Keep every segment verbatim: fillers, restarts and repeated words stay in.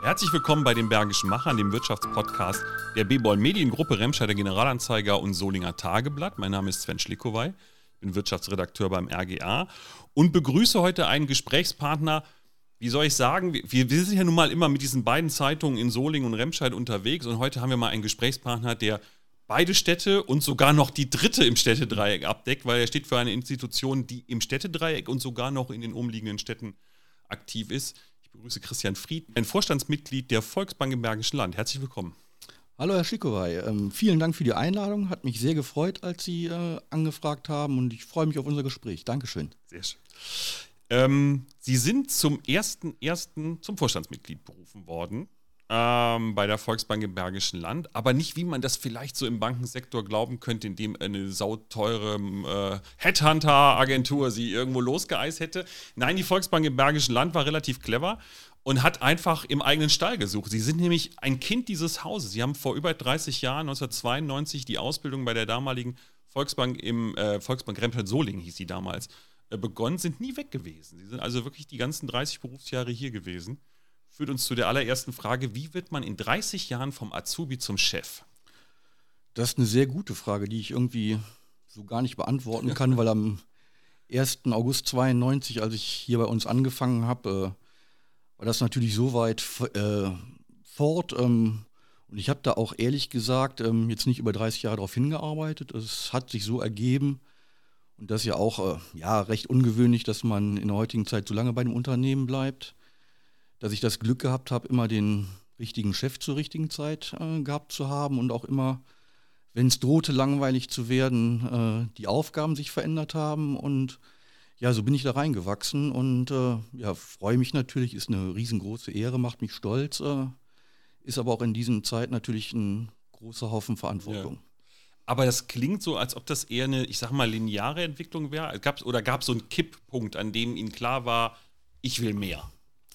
Herzlich willkommen bei den Bergischen Machern, dem Wirtschaftspodcast der B-Boll Mediengruppe, Remscheider Generalanzeiger und Solinger Tageblatt. Mein Name ist Sven Schlickowey, ich bin Wirtschaftsredakteur beim R G A und begrüße heute einen Gesprächspartner. Wie soll ich sagen, wir, wir sind ja nun mal immer mit diesen beiden Zeitungen in Solingen und Remscheid unterwegs und heute haben wir mal einen Gesprächspartner, der beide Städte und sogar noch die dritte im Städtedreieck abdeckt, weil er steht für eine Institution, die im Städtedreieck und sogar noch in den umliegenden Städten aktiv ist. Ich begrüße Christian Fried, ein Vorstandsmitglied der Volksbank im Bergischen Land. Herzlich willkommen. Hallo Herr Schlickowey, ähm, vielen Dank für die Einladung. Hat mich sehr gefreut, als Sie äh, angefragt haben und ich freue mich auf unser Gespräch. Dankeschön. Sehr schön. Ähm, Sie sind zum ersten ersten zum Vorstandsmitglied berufen worden ähm, bei der Volksbank im Bergischen Land, aber nicht, wie man das vielleicht so im Bankensektor glauben könnte, indem eine sauteure äh, Headhunter-Agentur Sie irgendwo losgeeist hätte. Nein, die Volksbank im Bergischen Land war relativ clever und hat einfach im eigenen Stall gesucht. Sie sind nämlich ein Kind dieses Hauses. Sie haben vor über dreißig Jahren, neunzehnhundertzweiundneunzig, die Ausbildung bei der damaligen Volksbank im äh, Volksbank Remscheid-Solingen, hieß sie damals, äh, begonnen, sind nie weg gewesen. Sie sind also wirklich die ganzen dreißig Berufsjahre hier gewesen. Führt uns zu der allerersten Frage, wie wird man in dreißig Jahren vom Azubi zum Chef? Das ist eine sehr gute Frage, die ich irgendwie so gar nicht beantworten kann, weil am ersten August zweiundneunzig, als ich hier bei uns angefangen habe, äh, war das natürlich so weit äh, fort. Ähm, und ich habe da auch ehrlich gesagt ähm, jetzt nicht über dreißig Jahre darauf hingearbeitet. Es hat sich so ergeben und das ist ja auch äh, ja, recht ungewöhnlich, dass man in der heutigen Zeit so lange bei einem Unternehmen bleibt, dass ich das Glück gehabt habe, immer den richtigen Chef zur richtigen Zeit äh, gehabt zu haben und auch immer, wenn es drohte langweilig zu werden, äh, die Aufgaben sich verändert haben und ja, so bin ich da reingewachsen und äh, ja, freue mich natürlich, ist eine riesengroße Ehre, macht mich stolz, äh, ist aber auch in diesen Zeit natürlich ein großer Haufen Verantwortung. Ja. Aber das klingt so, als ob das eher eine, ich sag mal, lineare Entwicklung wäre. Gab's, oder gab es so einen Kipppunkt, an dem Ihnen klar war, ich will mehr?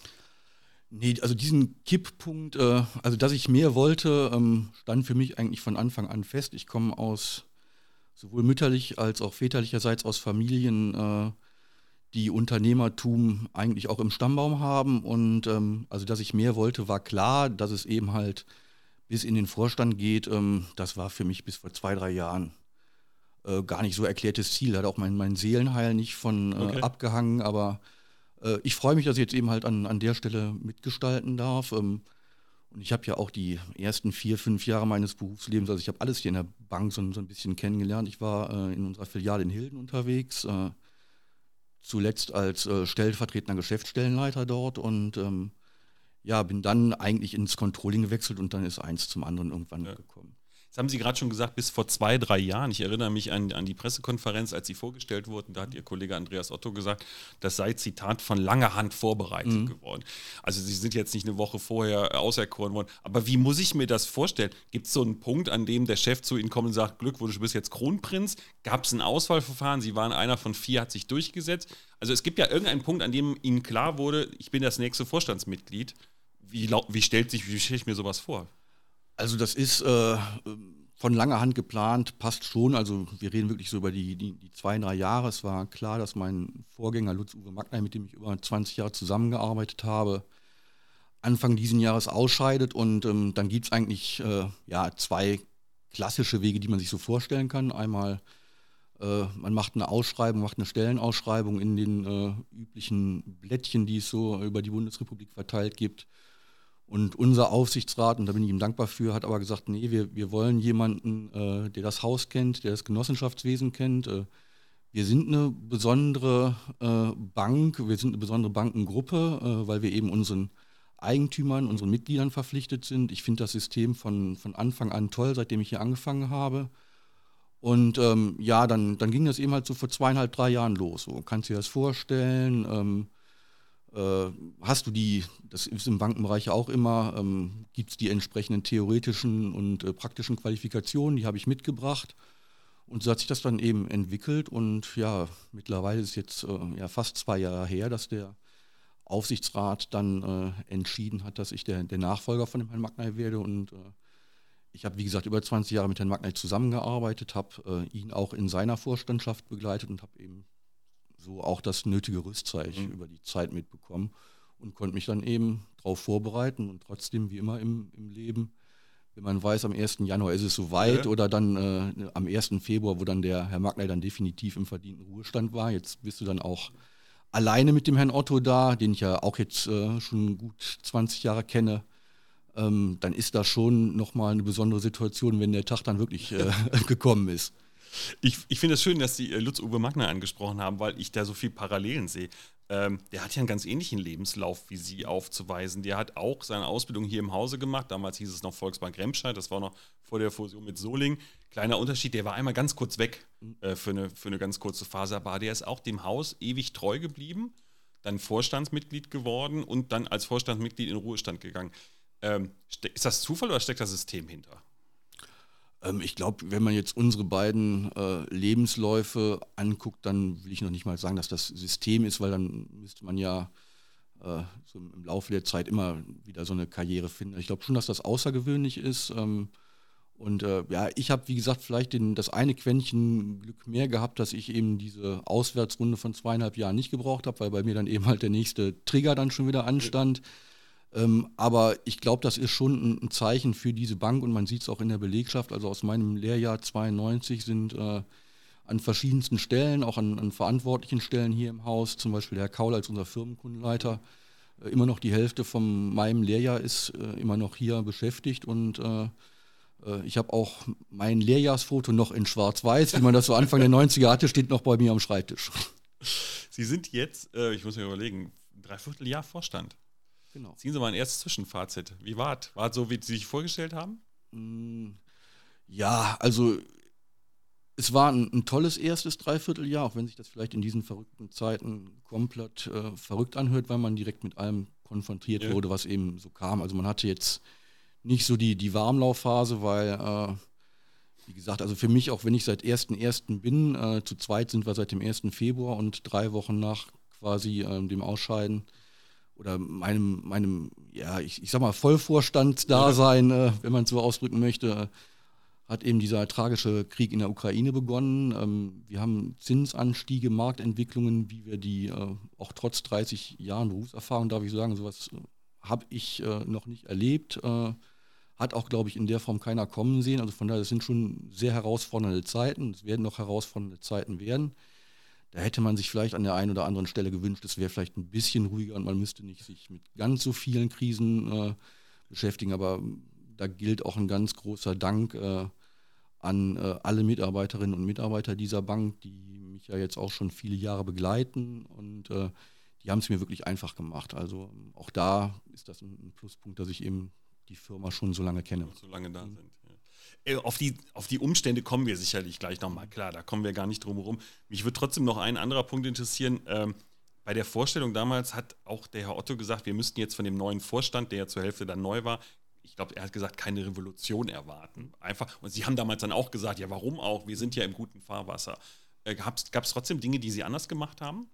Nee, also diesen Kipppunkt, äh, also dass ich mehr wollte, ähm, stand für mich eigentlich von Anfang an fest. Ich komme aus sowohl mütterlich als auch väterlicherseits aus Familien, äh, die Unternehmertum eigentlich auch im Stammbaum haben. Und ähm, also dass ich mehr wollte, war klar. Dass es eben halt bis in den Vorstand geht, ähm, das war für mich bis vor zwei, drei Jahren äh, gar nicht so erklärtes Ziel. Hat auch mein, mein Seelenheil nicht von äh, Okay. abgehangen, aber ich freue mich, dass ich jetzt eben halt an, an der Stelle mitgestalten darf. Und ich habe ja auch die ersten vier, fünf Jahre meines Berufslebens, also ich habe alles hier in der Bank so, so ein bisschen kennengelernt. Ich war äh, in unserer Filiale in Hilden unterwegs, äh, zuletzt als äh, stellvertretender Geschäftsstellenleiter dort und ähm, ja, bin dann eigentlich ins Controlling gewechselt und dann ist eins zum anderen irgendwann Ja. gekommen. Das haben Sie gerade schon gesagt, bis vor zwei, drei Jahren. Ich erinnere mich an, an die Pressekonferenz, als Sie vorgestellt wurden. Da hat Ihr Kollege Andreas Otto gesagt, das sei, Zitat, von langer Hand vorbereitet mhm. geworden. Also Sie sind jetzt nicht eine Woche vorher auserkoren worden. Aber wie muss ich mir das vorstellen? Gibt es so einen Punkt, an dem der Chef zu Ihnen kommt und sagt, Glückwunsch, du bist jetzt Kronprinz? Gab es ein Auswahlverfahren? Sie waren einer von vier, hat sich durchgesetzt. Also es gibt ja irgendeinen Punkt, an dem Ihnen klar wurde, ich bin das nächste Vorstandsmitglied. Wie, wie stellt sich, wie stelle ich mir sowas vor? Also das ist äh, von langer Hand geplant, passt schon. Also wir reden wirklich so über die, die, die zwei, drei Jahre. Es war klar, dass mein Vorgänger Lutz-Uwe Magner, mit dem ich über zwanzig Jahre zusammengearbeitet habe, Anfang diesen Jahres ausscheidet. Und ähm, dann gibt es eigentlich äh, ja, zwei klassische Wege, die man sich so vorstellen kann. Einmal, äh, man macht eine Ausschreibung, macht eine Stellenausschreibung in den äh, üblichen Blättchen, die es so über die Bundesrepublik verteilt gibt. Und unser Aufsichtsrat, und da bin ich ihm dankbar für, hat aber gesagt, nee, wir, wir wollen jemanden, äh, der das Haus kennt, der das Genossenschaftswesen kennt. Äh, wir sind eine besondere äh, Bank, wir sind eine besondere Bankengruppe, äh, weil wir eben unseren Eigentümern, unseren Mitgliedern verpflichtet sind. Ich finde das System von, von Anfang an toll, seitdem ich hier angefangen habe. Und ähm, ja, dann, dann ging das eben halt so vor zweieinhalb, drei Jahren los. So, kannst du dir das vorstellen? Ähm, Äh, hast du die, das ist im Bankenbereich auch immer, ähm, gibt es die entsprechenden theoretischen und äh, praktischen Qualifikationen, die habe ich mitgebracht und so hat sich das dann eben entwickelt und ja, mittlerweile ist jetzt äh, ja, fast zwei Jahre her, dass der Aufsichtsrat dann äh, entschieden hat, dass ich der, der Nachfolger von dem Herrn Magner werde und äh, ich habe, wie gesagt, über zwanzig Jahre mit Herrn Magner zusammengearbeitet, habe äh, ihn auch in seiner Vorstandschaft begleitet und habe eben so auch das nötige Rüstzeug mhm. über die Zeit mitbekommen. und konnte mich dann eben darauf vorbereiten und trotzdem, wie immer im, im Leben, wenn man weiß, am ersten Januar ist es soweit Ja. oder dann äh, am ersten Februar, wo dann der Herr Magner dann definitiv im verdienten Ruhestand war. Jetzt bist du dann auch alleine mit dem Herrn Otto da, den ich ja auch jetzt äh, schon gut zwanzig Jahre kenne. Ähm, dann ist das schon nochmal eine besondere Situation, wenn der Tag dann wirklich äh, gekommen ist. Ich, ich finde es schön, dass Sie äh, Lutz-Uwe Magner angesprochen haben, weil ich da so viel Parallelen sehe. Ähm, der hat ja einen ganz ähnlichen Lebenslauf wie Sie aufzuweisen. Der hat auch seine Ausbildung hier im Hause gemacht. Damals hieß es noch Volksbank Remscheid. Das war noch vor der Fusion mit Soling. Kleiner Unterschied, der war einmal ganz kurz weg äh, für, eine, für eine ganz kurze Phase. Aber der ist auch dem Haus ewig treu geblieben, dann Vorstandsmitglied geworden und dann als Vorstandsmitglied in Ruhestand gegangen. Ähm, ist das Zufall oder steckt das System hinter? Ähm, ich glaube, wenn man jetzt unsere beiden äh, Lebensläufe anguckt, dann will ich noch nicht mal sagen, dass das System ist, weil dann müsste man ja äh, so im Laufe der Zeit immer wieder so eine Karriere finden. Ich glaube schon, dass das außergewöhnlich ist. Ähm, und äh, ja, ich habe, wie gesagt, vielleicht den, das eine Quäntchen Glück mehr gehabt, dass ich eben diese Auswärtsrunde von zweieinhalb Jahren nicht gebraucht habe, weil bei mir dann eben halt der nächste Trigger dann schon wieder anstand. Ähm, aber ich glaube, das ist schon ein, ein Zeichen für diese Bank und man sieht es auch in der Belegschaft. Also aus meinem Lehrjahr zweiundneunzig sind äh, an verschiedensten Stellen, auch an, an verantwortlichen Stellen hier im Haus, zum Beispiel der Herr Kaul als unser Firmenkundenleiter, äh, immer noch die Hälfte von meinem Lehrjahr ist äh, immer noch hier beschäftigt und äh, äh, ich habe auch mein Lehrjahrsfoto noch in Schwarz-Weiß, wie man das so Anfang der neunziger hatte, steht noch bei mir am Schreibtisch. Sie sind jetzt, äh, ich muss mir überlegen, ein Dreivierteljahr Vorstand. Genau. Ziehen Sie mal ein erstes Zwischenfazit. Wie war es? War es so, wie Sie sich vorgestellt haben? Ja, also es war ein, ein tolles erstes Dreivierteljahr, auch wenn sich das vielleicht in diesen verrückten Zeiten komplett äh, verrückt anhört, weil man direkt mit allem konfrontiert Ja. wurde, was eben so kam. Also man hatte jetzt nicht so die, die Warmlaufphase, weil, äh, wie gesagt, also für mich, auch wenn ich seit ersten ersten bin, äh, zu zweit sind wir seit dem ersten Februar und drei Wochen nach quasi äh, dem Ausscheiden oder meinem, meinem, ja, ich, ich sag mal, Vollvorstandsdasein, äh, wenn man es so ausdrücken möchte, äh, hat eben dieser tragische Krieg in der Ukraine begonnen. Ähm, wir haben Zinsanstiege, Marktentwicklungen, wie wir die äh, auch trotz dreißig Jahren Berufserfahrung, darf ich sagen, sowas äh, habe ich äh, noch nicht erlebt. Äh, hat auch, glaube ich, in der Form keiner kommen sehen. Also von daher, das sind schon sehr herausfordernde Zeiten. Es werden noch herausfordernde Zeiten werden. Da hätte man sich vielleicht an der einen oder anderen Stelle gewünscht, es wäre vielleicht ein bisschen ruhiger und man müsste nicht sich mit ganz so vielen Krisen äh, beschäftigen. Aber da gilt auch ein ganz großer Dank äh, an äh, alle Mitarbeiterinnen und Mitarbeiter dieser Bank, die mich ja jetzt auch schon viele Jahre begleiten und äh, die haben es mir wirklich einfach gemacht. Also auch da ist das ein Pluspunkt, dass ich eben die Firma schon so lange kenne. So lange da mhm. sind. Ja. Auf die, auf die Umstände kommen wir sicherlich gleich nochmal. Klar, da kommen wir gar nicht drum herum. Mich würde trotzdem noch ein anderer Punkt interessieren. Ähm, bei der Vorstellung damals hat auch der Herr Otto gesagt, wir müssten jetzt von dem neuen Vorstand, der ja zur Hälfte dann neu war, ich glaube, er hat gesagt, keine Revolution erwarten. Einfach. Und Sie haben damals dann auch gesagt, ja, warum auch? Wir sind ja im guten Fahrwasser. Äh, Gab es trotzdem Dinge, die Sie anders gemacht haben?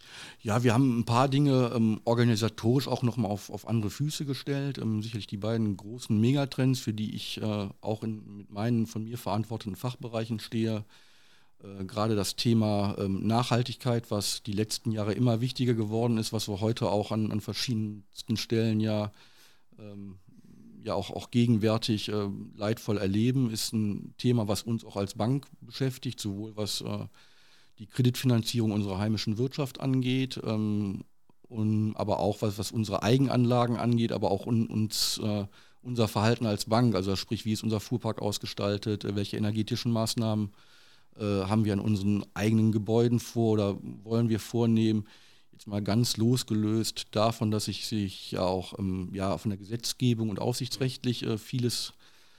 Ja, wir haben ein paar Dinge ähm, organisatorisch auch nochmal auf, auf andere Füße gestellt. Ähm, sicherlich die beiden großen Megatrends, für die ich äh, auch in, mit meinen von mir verantworteten Fachbereichen stehe. Äh, gerade das Thema ähm, Nachhaltigkeit, was die letzten Jahre immer wichtiger geworden ist, was wir heute auch an, an verschiedensten Stellen ja, ähm, ja auch, auch gegenwärtig äh, leidvoll erleben, ist ein Thema, was uns auch als Bank beschäftigt, sowohl was äh, die Kreditfinanzierung unserer heimischen Wirtschaft angeht, ähm, und, aber auch was, was unsere Eigenanlagen angeht, aber auch un, uns, äh, unser Verhalten als Bank, also sprich, wie ist unser Fuhrpark ausgestaltet, äh, welche energetischen Maßnahmen äh, haben wir an unseren eigenen Gebäuden vor oder wollen wir vornehmen. Jetzt mal ganz losgelöst davon, dass sich, sich ja auch ähm, ja, von der Gesetzgebung und aufsichtsrechtlich äh, vieles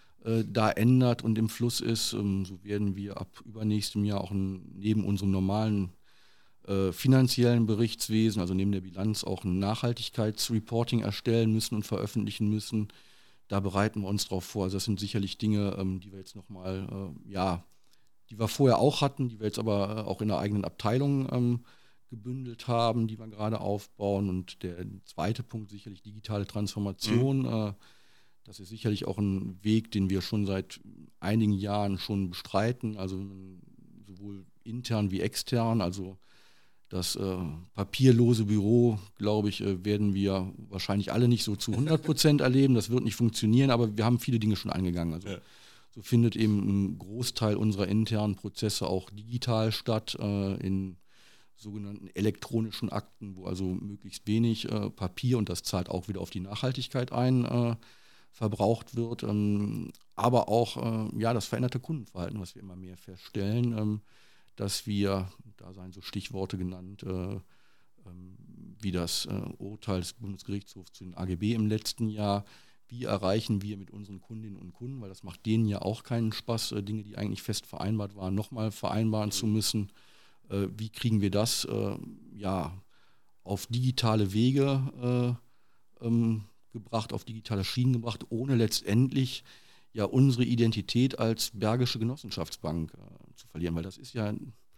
da ändert und im Fluss ist, ähm, so werden wir ab übernächstem Jahr auch ein, neben unserem normalen äh, finanziellen Berichtswesen, also neben der Bilanz, auch ein Nachhaltigkeitsreporting erstellen müssen und veröffentlichen müssen. Da bereiten wir uns drauf vor. Also das sind sicherlich Dinge, ähm, die wir jetzt nochmal, äh, ja, die wir vorher auch hatten, die wir jetzt aber äh, auch in der eigenen Abteilung ähm, gebündelt haben, die wir gerade aufbauen. Und der zweite Punkt sicherlich digitale Transformation. Mhm. Äh, Das ist sicherlich auch ein Weg, den wir schon seit einigen Jahren schon bestreiten, also sowohl intern wie extern. Also Das äh, papierlose Büro, glaube ich, äh, werden wir wahrscheinlich alle nicht so zu hundert Prozent erleben. Das wird nicht funktionieren, aber wir haben viele Dinge schon angegangen. Also, ja. So findet eben ein Großteil unserer internen Prozesse auch digital statt, äh, in sogenannten elektronischen Akten, wo also möglichst wenig äh, Papier, und das zahlt auch wieder auf die Nachhaltigkeit ein, äh, verbraucht wird. Ähm, aber auch äh, ja, das veränderte Kundenverhalten, was wir immer mehr feststellen, ähm, dass wir, da seien so Stichworte genannt, äh, ähm, wie das äh, Urteil des Bundesgerichtshofs zu den A G B im letzten Jahr, wie erreichen wir mit unseren Kundinnen und Kunden, weil das macht denen ja auch keinen Spaß, äh, Dinge, die eigentlich fest vereinbart waren, nochmal vereinbaren mhm. zu müssen. Äh, wie kriegen wir das äh, ja, auf digitale Wege äh, ähm, gebracht, auf digitale Schienen gebracht, ohne letztendlich ja unsere Identität als Bergische Genossenschaftsbank äh, zu verlieren, weil das ist ja äh,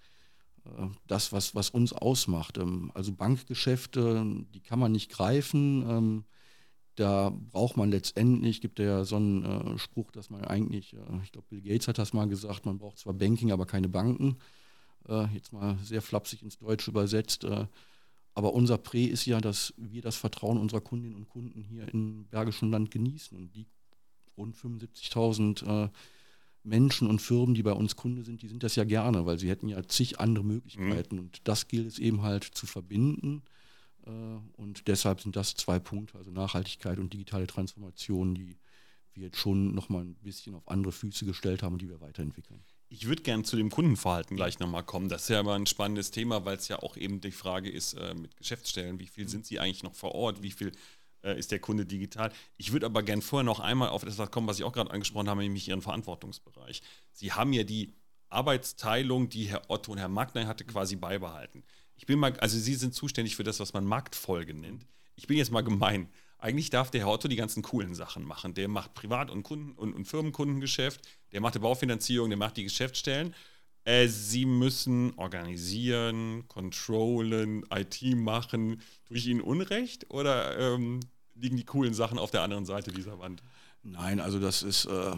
das, was, was uns ausmacht. Ähm, also Bankgeschäfte, die kann man nicht greifen. Ähm, da braucht man letztendlich, gibt ja so einen äh, Spruch, dass man eigentlich, äh, ich glaube Bill Gates hat das mal gesagt, man braucht zwar Banking, aber keine Banken. Äh, jetzt mal sehr flapsig ins Deutsche übersetzt. Äh, aber unser Prä ist ja, dass wir das Vertrauen unserer Kundinnen und Kunden hier im Bergischen Land genießen. Und die rund fünfundsiebzigtausend äh, Menschen und Firmen, die bei uns Kunde sind, die sind das ja gerne, weil sie hätten ja zig andere Möglichkeiten. Mhm. Und das gilt es eben halt zu verbinden. Äh, und deshalb sind das zwei Punkte, also Nachhaltigkeit und digitale Transformation, die wir jetzt schon nochmal ein bisschen auf andere Füße gestellt haben und die wir weiterentwickeln. Ich würde gerne zu dem Kundenverhalten gleich nochmal kommen. Das ist ja aber ein spannendes Thema, weil es ja auch eben die Frage ist äh, mit Geschäftsstellen, wie viel sind sie eigentlich noch vor Ort, wie viel äh, ist der Kunde digital. Ich würde aber gerne vorher noch einmal auf das kommen, was ich auch gerade angesprochen habe, nämlich Ihren Verantwortungsbereich. Sie haben ja die Arbeitsteilung, die Herr Otto und Herr Magner hatte, quasi beibehalten. Ich bin mal, also Sie sind zuständig für das, was man Marktfolge nennt. Ich bin jetzt mal gemein. Eigentlich darf der Herr Otto die ganzen coolen Sachen machen. Der macht Privat- und, Kunden- und, und Firmenkundengeschäft, der macht die Baufinanzierung, der macht die Geschäftsstellen. Äh, Sie müssen organisieren, controllen, I T machen. Tue ich Ihnen Unrecht oder ähm, liegen die coolen Sachen auf der anderen Seite dieser Wand? Nein, also das ist, äh,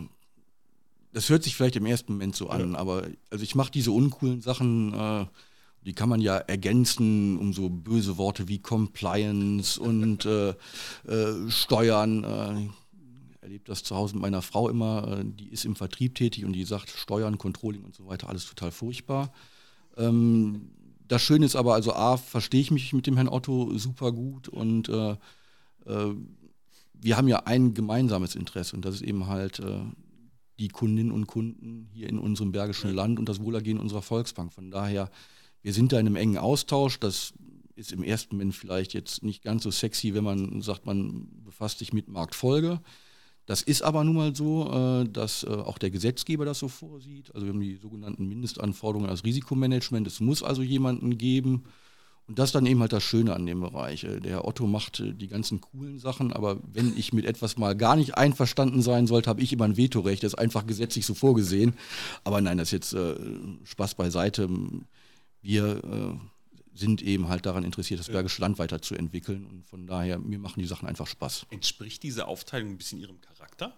das hört sich vielleicht im ersten Moment so an, ja. aber also ich mache diese uncoolen Sachen, äh, die kann man ja ergänzen um so böse Worte wie Compliance und äh, äh, Steuern. Äh, ich erlebe das zu Hause mit meiner Frau immer, äh, die ist im Vertrieb tätig und die sagt Steuern, Controlling und so weiter, alles total furchtbar. Ähm, das Schöne ist aber, also A, verstehe ich mich mit dem Herrn Otto super gut und äh, äh, wir haben ja ein gemeinsames Interesse und das ist eben halt äh, die Kundinnen und Kunden hier in unserem Bergischen ja. Land und das Wohlergehen unserer Volksbank. Von daher wir sind da in einem engen Austausch. Das ist im ersten Moment vielleicht jetzt nicht ganz so sexy, wenn man sagt, man befasst sich mit Marktfolge. Das ist aber nun mal so, dass auch der Gesetzgeber das so vorsieht. Also wir haben die sogenannten Mindestanforderungen als Risikomanagement. Es muss also jemanden geben. Und das ist dann eben halt das Schöne an dem Bereich. Der Herr Otto macht die ganzen coolen Sachen, aber wenn ich mit etwas mal gar nicht einverstanden sein sollte, habe ich immer ein Vetorecht. Das ist einfach gesetzlich so vorgesehen. Aber nein, das ist jetzt äh, Spaß beiseite. Wir äh, sind eben halt daran interessiert, das Bergische Land weiterzuentwickeln und von daher, mir machen die Sachen einfach Spaß. Entspricht diese Aufteilung ein bisschen Ihrem Charakter?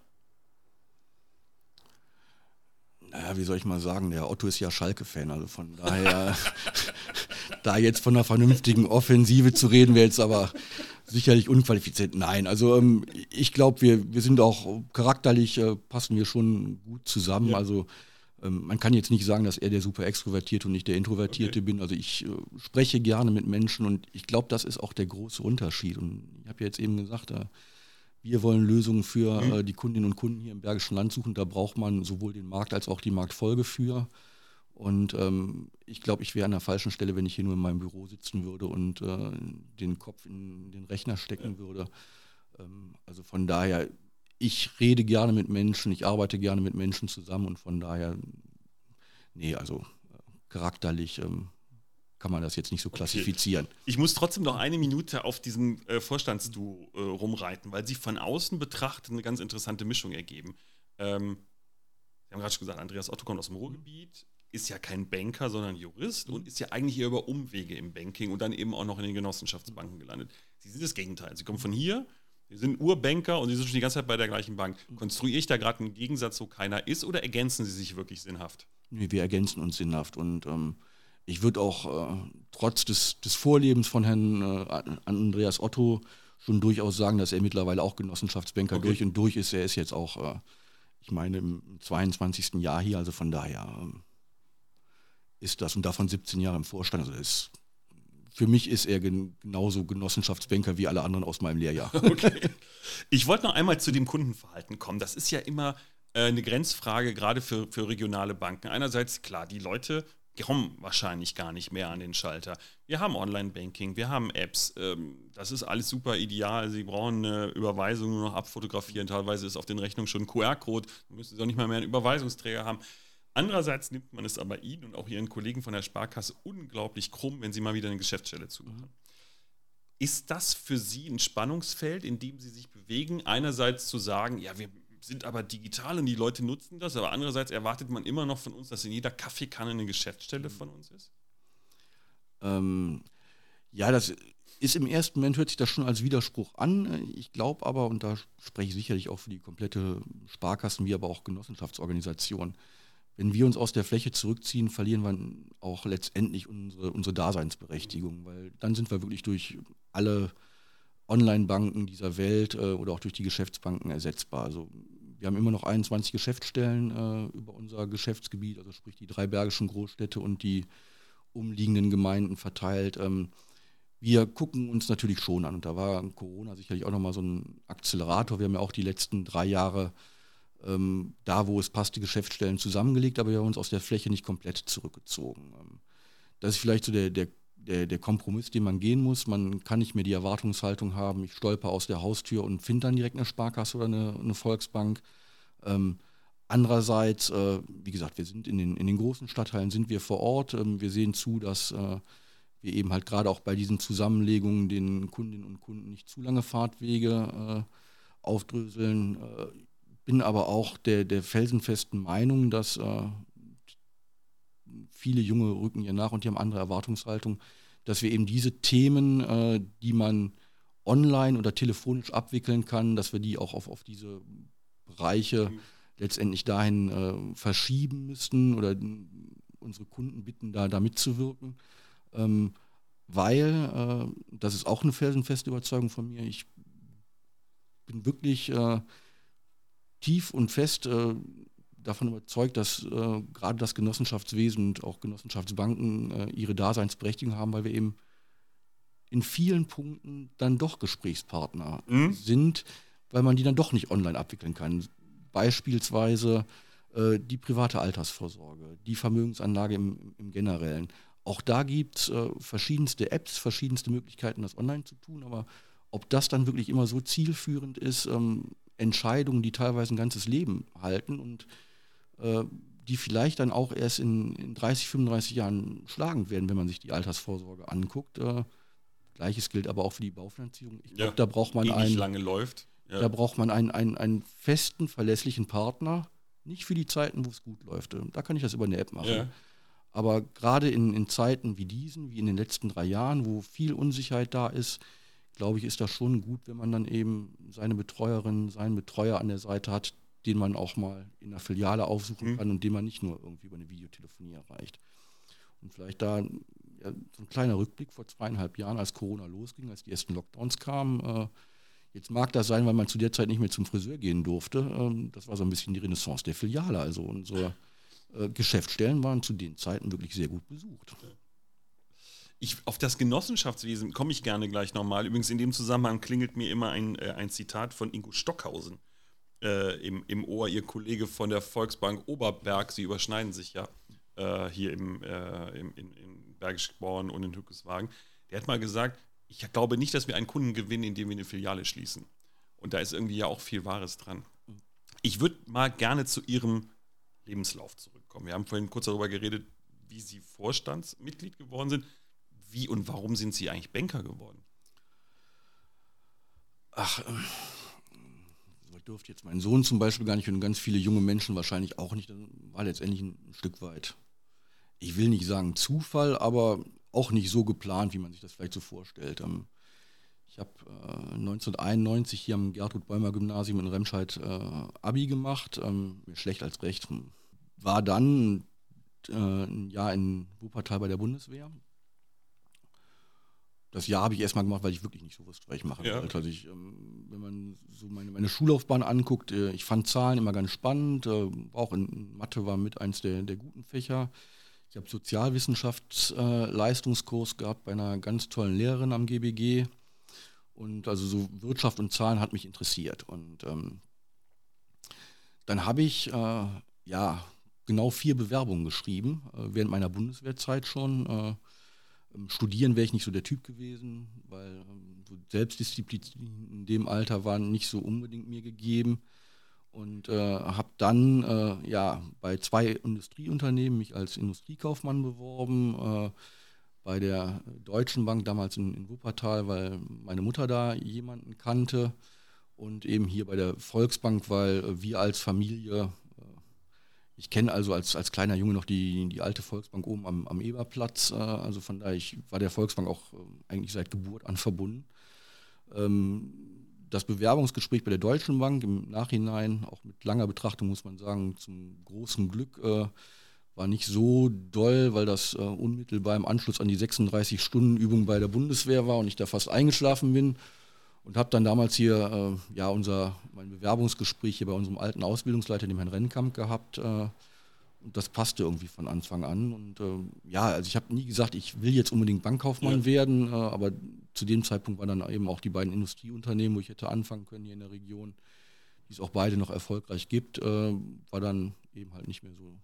Naja, wie soll ich mal sagen, der Otto ist ja Schalke-Fan, also von daher, da jetzt von einer vernünftigen Offensive zu reden, wäre jetzt aber sicherlich unqualifiziert. Nein, also ähm, ich glaube, wir, wir sind auch charakterlich, äh, passen wir schon gut zusammen, ja. also man kann jetzt nicht sagen, dass er der super Extrovertierte und nicht der Introvertierte okay. bin. Also ich äh, spreche gerne mit Menschen und ich glaube, das ist auch der große Unterschied. Und ich habe ja jetzt eben gesagt, äh, wir wollen Lösungen für mhm. äh, die Kundinnen und Kunden hier im Bergischen Land suchen. Da braucht man sowohl den Markt als auch die Marktfolge für. Und ähm, ich glaube, ich wäre an der falschen Stelle, wenn ich hier nur in meinem Büro sitzen würde und äh, den Kopf in den Rechner stecken ja. würde. Ähm, also von daher... Ich rede gerne mit Menschen, ich arbeite gerne mit Menschen zusammen und von daher, nee, also äh, charakterlich ähm, kann man das jetzt nicht so klassifizieren. Okay. Ich muss trotzdem noch eine Minute auf diesem äh, Vorstandsduo äh, rumreiten, weil sie von außen betrachtet eine ganz interessante Mischung ergeben. Ähm, Sie haben gerade schon gesagt, Andreas Otto kommt aus dem Ruhrgebiet, ist ja kein Banker, sondern Jurist und ist ja eigentlich eher über Umwege im Banking und dann eben auch noch in den Genossenschaftsbanken gelandet. Sie sind das Gegenteil. Sie kommen von hier, Sie sind Urbanker und Sie sind schon die ganze Zeit bei der gleichen Bank. Konstruiere ich da gerade einen Gegensatz, wo keiner ist, oder ergänzen Sie sich wirklich sinnhaft? Nee, wir ergänzen uns sinnhaft und ähm, ich würde auch äh, trotz des, des Vorlebens von Herrn äh, Andreas Otto schon durchaus sagen, dass er mittlerweile auch Genossenschaftsbanker Okay. durch und durch ist. Er ist jetzt auch, äh, ich meine, im zweiundzwanzigsten Jahr hier, also von daher ähm, ist das und davon siebzehn Jahre im Vorstand. Also ist, für mich ist er gen- genauso Genossenschaftsbanker wie alle anderen aus meinem Lehrjahr. Okay. Ich wollte noch einmal zu dem Kundenverhalten kommen. Das ist ja immer äh, eine Grenzfrage, gerade für, für regionale Banken. Einerseits, klar, die Leute kommen wahrscheinlich gar nicht mehr an den Schalter. Wir haben Online-Banking, wir haben Apps. Ähm, das ist alles super ideal. Sie brauchen eine Überweisung nur noch abfotografieren. Teilweise ist auf den Rechnungen schon ein Q R-Code. Dann müssen Sie auch nicht mal mehr einen Überweisungsträger haben. Andererseits nimmt man es aber Ihnen und auch Ihren Kollegen von der Sparkasse unglaublich krumm, wenn Sie mal wieder eine Geschäftsstelle zumachen. Mhm. Ist das für Sie ein Spannungsfeld, in dem Sie sich bewegen? Einerseits zu sagen, ja, wir sind aber digital und die Leute nutzen das, aber andererseits erwartet man immer noch von uns, dass in jeder Kaffeekanne eine Geschäftsstelle von uns ist? Ähm, ja, das ist im ersten Moment, hört sich das schon als Widerspruch an. Ich glaube aber, und da spreche ich sicherlich auch für die komplette Sparkassen, wie aber auch Genossenschaftsorganisation, wenn wir uns aus der Fläche zurückziehen, verlieren wir auch letztendlich unsere, unsere Daseinsberechtigung, weil dann sind wir wirklich durch alle Online-Banken dieser Welt äh, oder auch durch die Geschäftsbanken ersetzbar. Also wir haben immer noch einundzwanzig Geschäftsstellen äh, über unser Geschäftsgebiet, also sprich die drei bergischen Großstädte und die umliegenden Gemeinden verteilt. Ähm, wir gucken uns natürlich schon an und da war Corona sicherlich auch nochmal so ein Akzelerator. Wir haben ja auch die letzten drei Jahre ähm, da, wo es passt, die Geschäftsstellen zusammengelegt, aber wir haben uns aus der Fläche nicht komplett zurückgezogen. Ähm, das ist vielleicht so der, der Der, der Kompromiss, den man gehen muss. Man kann nicht mehr die Erwartungshaltung haben, ich stolper aus der Haustür und finde dann direkt eine Sparkasse oder eine, eine Volksbank. Ähm, andererseits, äh, wie gesagt, wir sind in den, in den großen Stadtteilen, sind wir vor Ort. Ähm, wir sehen zu, dass äh, wir eben halt gerade auch bei diesen Zusammenlegungen den Kundinnen und Kunden nicht zu lange Fahrtwege äh, aufdröseln. Äh, bin aber auch der, der felsenfesten Meinung, dass äh, viele Junge rücken hier nach und die haben andere Erwartungshaltung, dass wir eben diese Themen, äh, die man online oder telefonisch abwickeln kann, dass wir die auch auf, auf diese Bereiche mhm. letztendlich dahin äh, verschieben müssten oder unsere Kunden bitten, da, da mitzuwirken. Ähm, weil, äh, das ist auch eine felsenfeste Überzeugung von mir, ich bin wirklich äh, tief und fest äh, davon überzeugt, dass äh, gerade das Genossenschaftswesen und auch Genossenschaftsbanken äh, ihre Daseinsberechtigung haben, weil wir eben in vielen Punkten dann doch Gesprächspartner mhm. sind, weil man die dann doch nicht online abwickeln kann. Beispielsweise äh, die private Altersvorsorge, die Vermögensanlage im, im Generellen. Auch da gibt es äh, verschiedenste Apps, verschiedenste Möglichkeiten, das online zu tun, aber ob das dann wirklich immer so zielführend ist, ähm, Entscheidungen, die teilweise ein ganzes Leben halten und äh, die vielleicht dann auch erst in, in dreißig, fünfunddreißig Jahren schlagend werden, wenn man sich die Altersvorsorge anguckt. Äh, Gleiches gilt aber auch für die Baufinanzierung. Ich glaube, ja, da braucht man einen, lange läuft. Ja. Da braucht man einen, einen, einen festen, verlässlichen Partner, nicht für die Zeiten, wo es gut läuft. Da kann ich das über eine App machen. Ja. Aber gerade in, in Zeiten wie diesen, wie in den letzten drei Jahren, wo viel Unsicherheit da ist, glaube ich, ist das schon gut, wenn man dann eben seine Betreuerin, seinen Betreuer an der Seite hat, den man auch mal in der Filiale aufsuchen mhm. kann und den man nicht nur irgendwie über eine Videotelefonie erreicht. Und vielleicht da ja, so ein kleiner Rückblick vor zweieinhalb Jahren, als Corona losging, als die ersten Lockdowns kamen. Äh, jetzt mag das sein, weil man zu der Zeit nicht mehr zum Friseur gehen durfte. Ähm, das war so ein bisschen die Renaissance der Filiale. Also unsere äh, Geschäftsstellen waren zu den Zeiten wirklich sehr gut besucht. Ich, auf das Genossenschaftswesen komme ich gerne gleich nochmal. Übrigens in dem Zusammenhang klingelt mir immer ein, äh, ein Zitat von Ingo Stockhausen äh, im, im Ohr, Ihr Kollege von der Volksbank Oberberg. Sie überschneiden sich ja äh, hier im, äh, im, in, in Bergisch Gborn und in Hückeswagen. Der hat mal gesagt, ich glaube nicht, dass wir einen Kunden gewinnen, indem wir eine Filiale schließen. Und da ist irgendwie ja auch viel Wahres dran. Ich würde mal gerne zu Ihrem Lebenslauf zurückkommen. Wir haben vorhin kurz darüber geredet, wie Sie Vorstandsmitglied geworden sind. Wie und warum sind Sie eigentlich Banker geworden? Ach, ähm, so dürfte jetzt mein Sohn zum Beispiel gar nicht und ganz viele junge Menschen wahrscheinlich auch nicht. Das war letztendlich ein, ein Stück weit, ich will nicht sagen Zufall, aber auch nicht so geplant, wie man sich das vielleicht so vorstellt. Ähm, ich habe äh, neunzehnhunderteinundneunzig hier am Gertrud-Bäumer-Gymnasium in Remscheid äh, Abi gemacht, ähm, mir schlecht als recht. War dann äh, ein Jahr in Wuppertal bei der Bundeswehr. Das Jahr habe ich erstmal gemacht, weil ich wirklich nicht so wusste, was ich machen Ja. wollte. Also ich, ähm, wenn man so meine, meine Schullaufbahn anguckt, äh, ich fand Zahlen immer ganz spannend. Äh, auch in Mathe war mit eins der, der guten Fächer. Ich habe Sozialwissenschaftsleistungskurs äh, gehabt bei einer ganz tollen Lehrerin am G B G. Und also so Wirtschaft und Zahlen hat mich interessiert. Und ähm, dann habe ich äh, ja genau vier Bewerbungen geschrieben, äh, während meiner Bundeswehrzeit schon. Äh, Studieren wäre ich nicht so der Typ gewesen, weil ähm, so Selbstdisziplin in dem Alter war nicht so unbedingt mir gegeben. Und äh, habe dann äh, ja, bei zwei Industrieunternehmen mich als Industriekaufmann beworben, äh, bei der Deutschen Bank damals in, in Wuppertal, weil meine Mutter da jemanden kannte, und eben hier bei der Volksbank, weil äh, wir als Familie, ich kenne also als, als kleiner Junge noch die, die alte Volksbank oben am, am Eberplatz. Äh, also von daher, ich war der Volksbank auch äh, eigentlich seit Geburt an verbunden. Ähm, das Bewerbungsgespräch bei der Deutschen Bank im Nachhinein, auch mit langer Betrachtung muss man sagen, zum großen Glück, äh, war nicht so doll, weil das äh, unmittelbar im Anschluss an die sechsunddreißig-Stunden-Übung bei der Bundeswehr war und ich da fast eingeschlafen bin. Und habe dann damals hier äh, ja, unser, mein Bewerbungsgespräch hier bei unserem alten Ausbildungsleiter, dem Herrn Rennkamp, gehabt. Äh, und das passte irgendwie von Anfang an. Und äh, ja, also ich habe nie gesagt, ich will jetzt unbedingt Bankkaufmann ja. werden, äh, aber zu dem Zeitpunkt waren dann eben auch die beiden Industrieunternehmen, wo ich hätte anfangen können hier in der Region, die es auch beide noch erfolgreich gibt, äh, war dann eben halt nicht mehr so,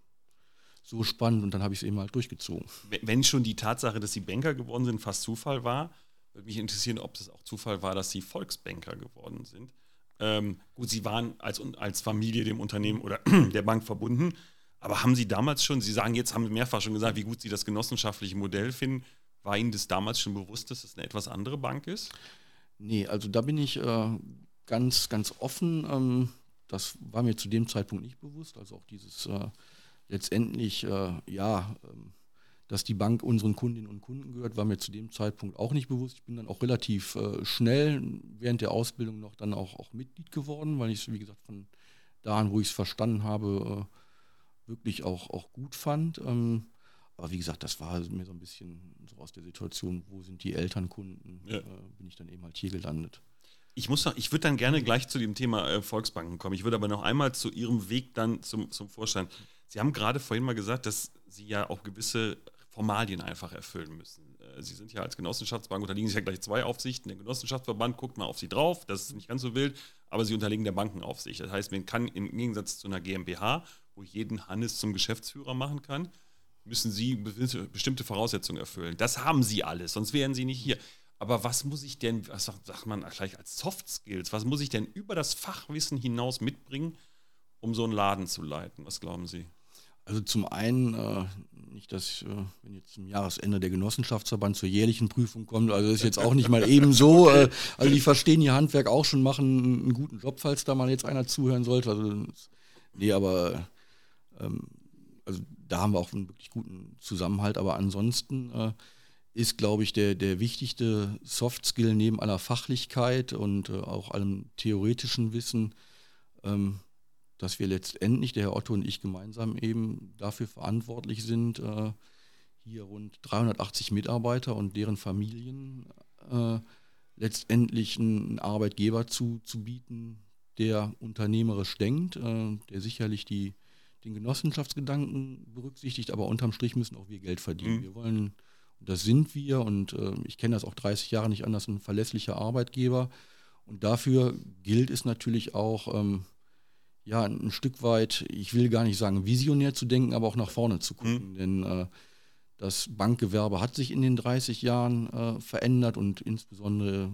so spannend, und dann habe ich es eben halt durchgezogen. Wenn schon die Tatsache, dass Sie Banker geworden sind, fast Zufall war, würde mich interessieren, ob es auch Zufall war, dass Sie Volksbanker geworden sind. Ähm, gut, Sie waren als, als Familie dem Unternehmen oder der Bank verbunden, aber haben Sie damals schon, Sie sagen jetzt, haben Sie mehrfach schon gesagt, wie gut Sie das genossenschaftliche Modell finden. War Ihnen das damals schon bewusst, dass es eine etwas andere Bank ist? Nee, also da bin ich äh, ganz, ganz offen. Ähm, das war mir zu dem Zeitpunkt nicht bewusst. Also auch dieses äh, letztendlich, äh, ja, ähm, dass die Bank unseren Kundinnen und Kunden gehört, war mir zu dem Zeitpunkt auch nicht bewusst. Ich bin dann auch relativ äh, schnell während der Ausbildung noch dann auch, auch Mitglied geworden, weil ich es, wie gesagt, von da an, wo ich es verstanden habe, äh, wirklich auch, auch gut fand. Ähm, aber wie gesagt, das war mir so ein bisschen so aus der Situation, wo sind die Elternkunden, ja. äh, bin ich dann eben halt hier gelandet. Ich muss noch, ich würde dann gerne gleich zu dem Thema äh, Volksbanken kommen. Ich würde aber noch einmal zu Ihrem Weg dann zum, zum Vorstand. Sie haben gerade vorhin mal gesagt, dass Sie ja auch gewisse Formalien einfach erfüllen müssen. Sie sind ja als Genossenschaftsbank, unterliegen Sie ja gleich zwei Aufsichten. Der Genossenschaftsverband guckt mal auf Sie drauf, das ist nicht ganz so wild, aber Sie unterliegen der Bankenaufsicht. Das heißt, man kann im Gegensatz zu einer GmbH, wo ich jeden Hannes zum Geschäftsführer machen kann, müssen Sie bestimmte Voraussetzungen erfüllen. Das haben Sie alles, sonst wären Sie nicht hier. Aber was muss ich denn, was sagt man gleich als Soft Skills, was muss ich denn über das Fachwissen hinaus mitbringen, um so einen Laden zu leiten? Was glauben Sie? Also zum einen, äh, nicht, dass, äh, wenn jetzt zum Jahresende der Genossenschaftsverband zur jährlichen Prüfung kommt, also das ist jetzt auch nicht mal eben so, okay. äh, also die verstehen ihr Handwerk auch schon, machen einen guten Job, falls da mal jetzt einer zuhören sollte. Also, nee, aber ähm, also da haben wir auch einen wirklich guten Zusammenhalt, aber ansonsten äh, ist, glaube ich, der, der wichtigste Soft-Skill neben aller Fachlichkeit und äh, auch allem theoretischen Wissen, ähm, dass wir letztendlich, der Herr Otto und ich gemeinsam eben dafür verantwortlich sind, äh, hier rund dreihundertachtzig Mitarbeiter und deren Familien äh, letztendlich einen Arbeitgeber zu, zu bieten, der unternehmerisch denkt, äh, der sicherlich die, den Genossenschaftsgedanken berücksichtigt, aber unterm Strich müssen auch wir Geld verdienen. Mhm. Wir wollen, und das sind wir, und äh, ich kenne das auch dreißig Jahre nicht anders, ein verlässlicher Arbeitgeber. Und dafür gilt es natürlich auch, ähm, ja, ein Stück weit, ich will gar nicht sagen visionär zu denken, aber auch nach vorne zu gucken. Mhm. Denn äh, das Bankgewerbe hat sich in den dreißig Jahren äh, verändert und insbesondere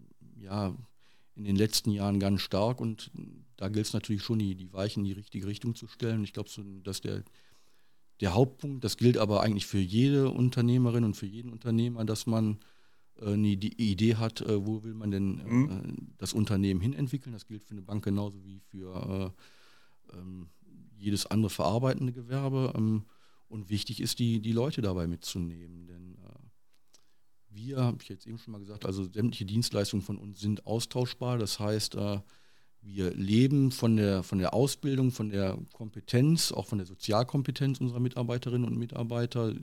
ja, in den letzten Jahren ganz stark. Und da gilt es natürlich schon, die, die Weichen in die richtige Richtung zu stellen. Ich glaube, so, dass der, der Hauptpunkt, das gilt aber eigentlich für jede Unternehmerin und für jeden Unternehmer, dass man äh, eine die Idee hat, äh, wo will man denn äh, mhm. das Unternehmen hinentwickeln. Das gilt für eine Bank genauso wie für äh, ähm, jedes andere verarbeitende Gewerbe. Ähm, und wichtig ist, die, die Leute dabei mitzunehmen. Denn äh, wir, habe ich jetzt eben schon mal gesagt, also sämtliche Dienstleistungen von uns sind austauschbar. Das heißt, äh, wir leben von der, von der Ausbildung, von der Kompetenz, auch von der Sozialkompetenz unserer Mitarbeiterinnen und Mitarbeiter.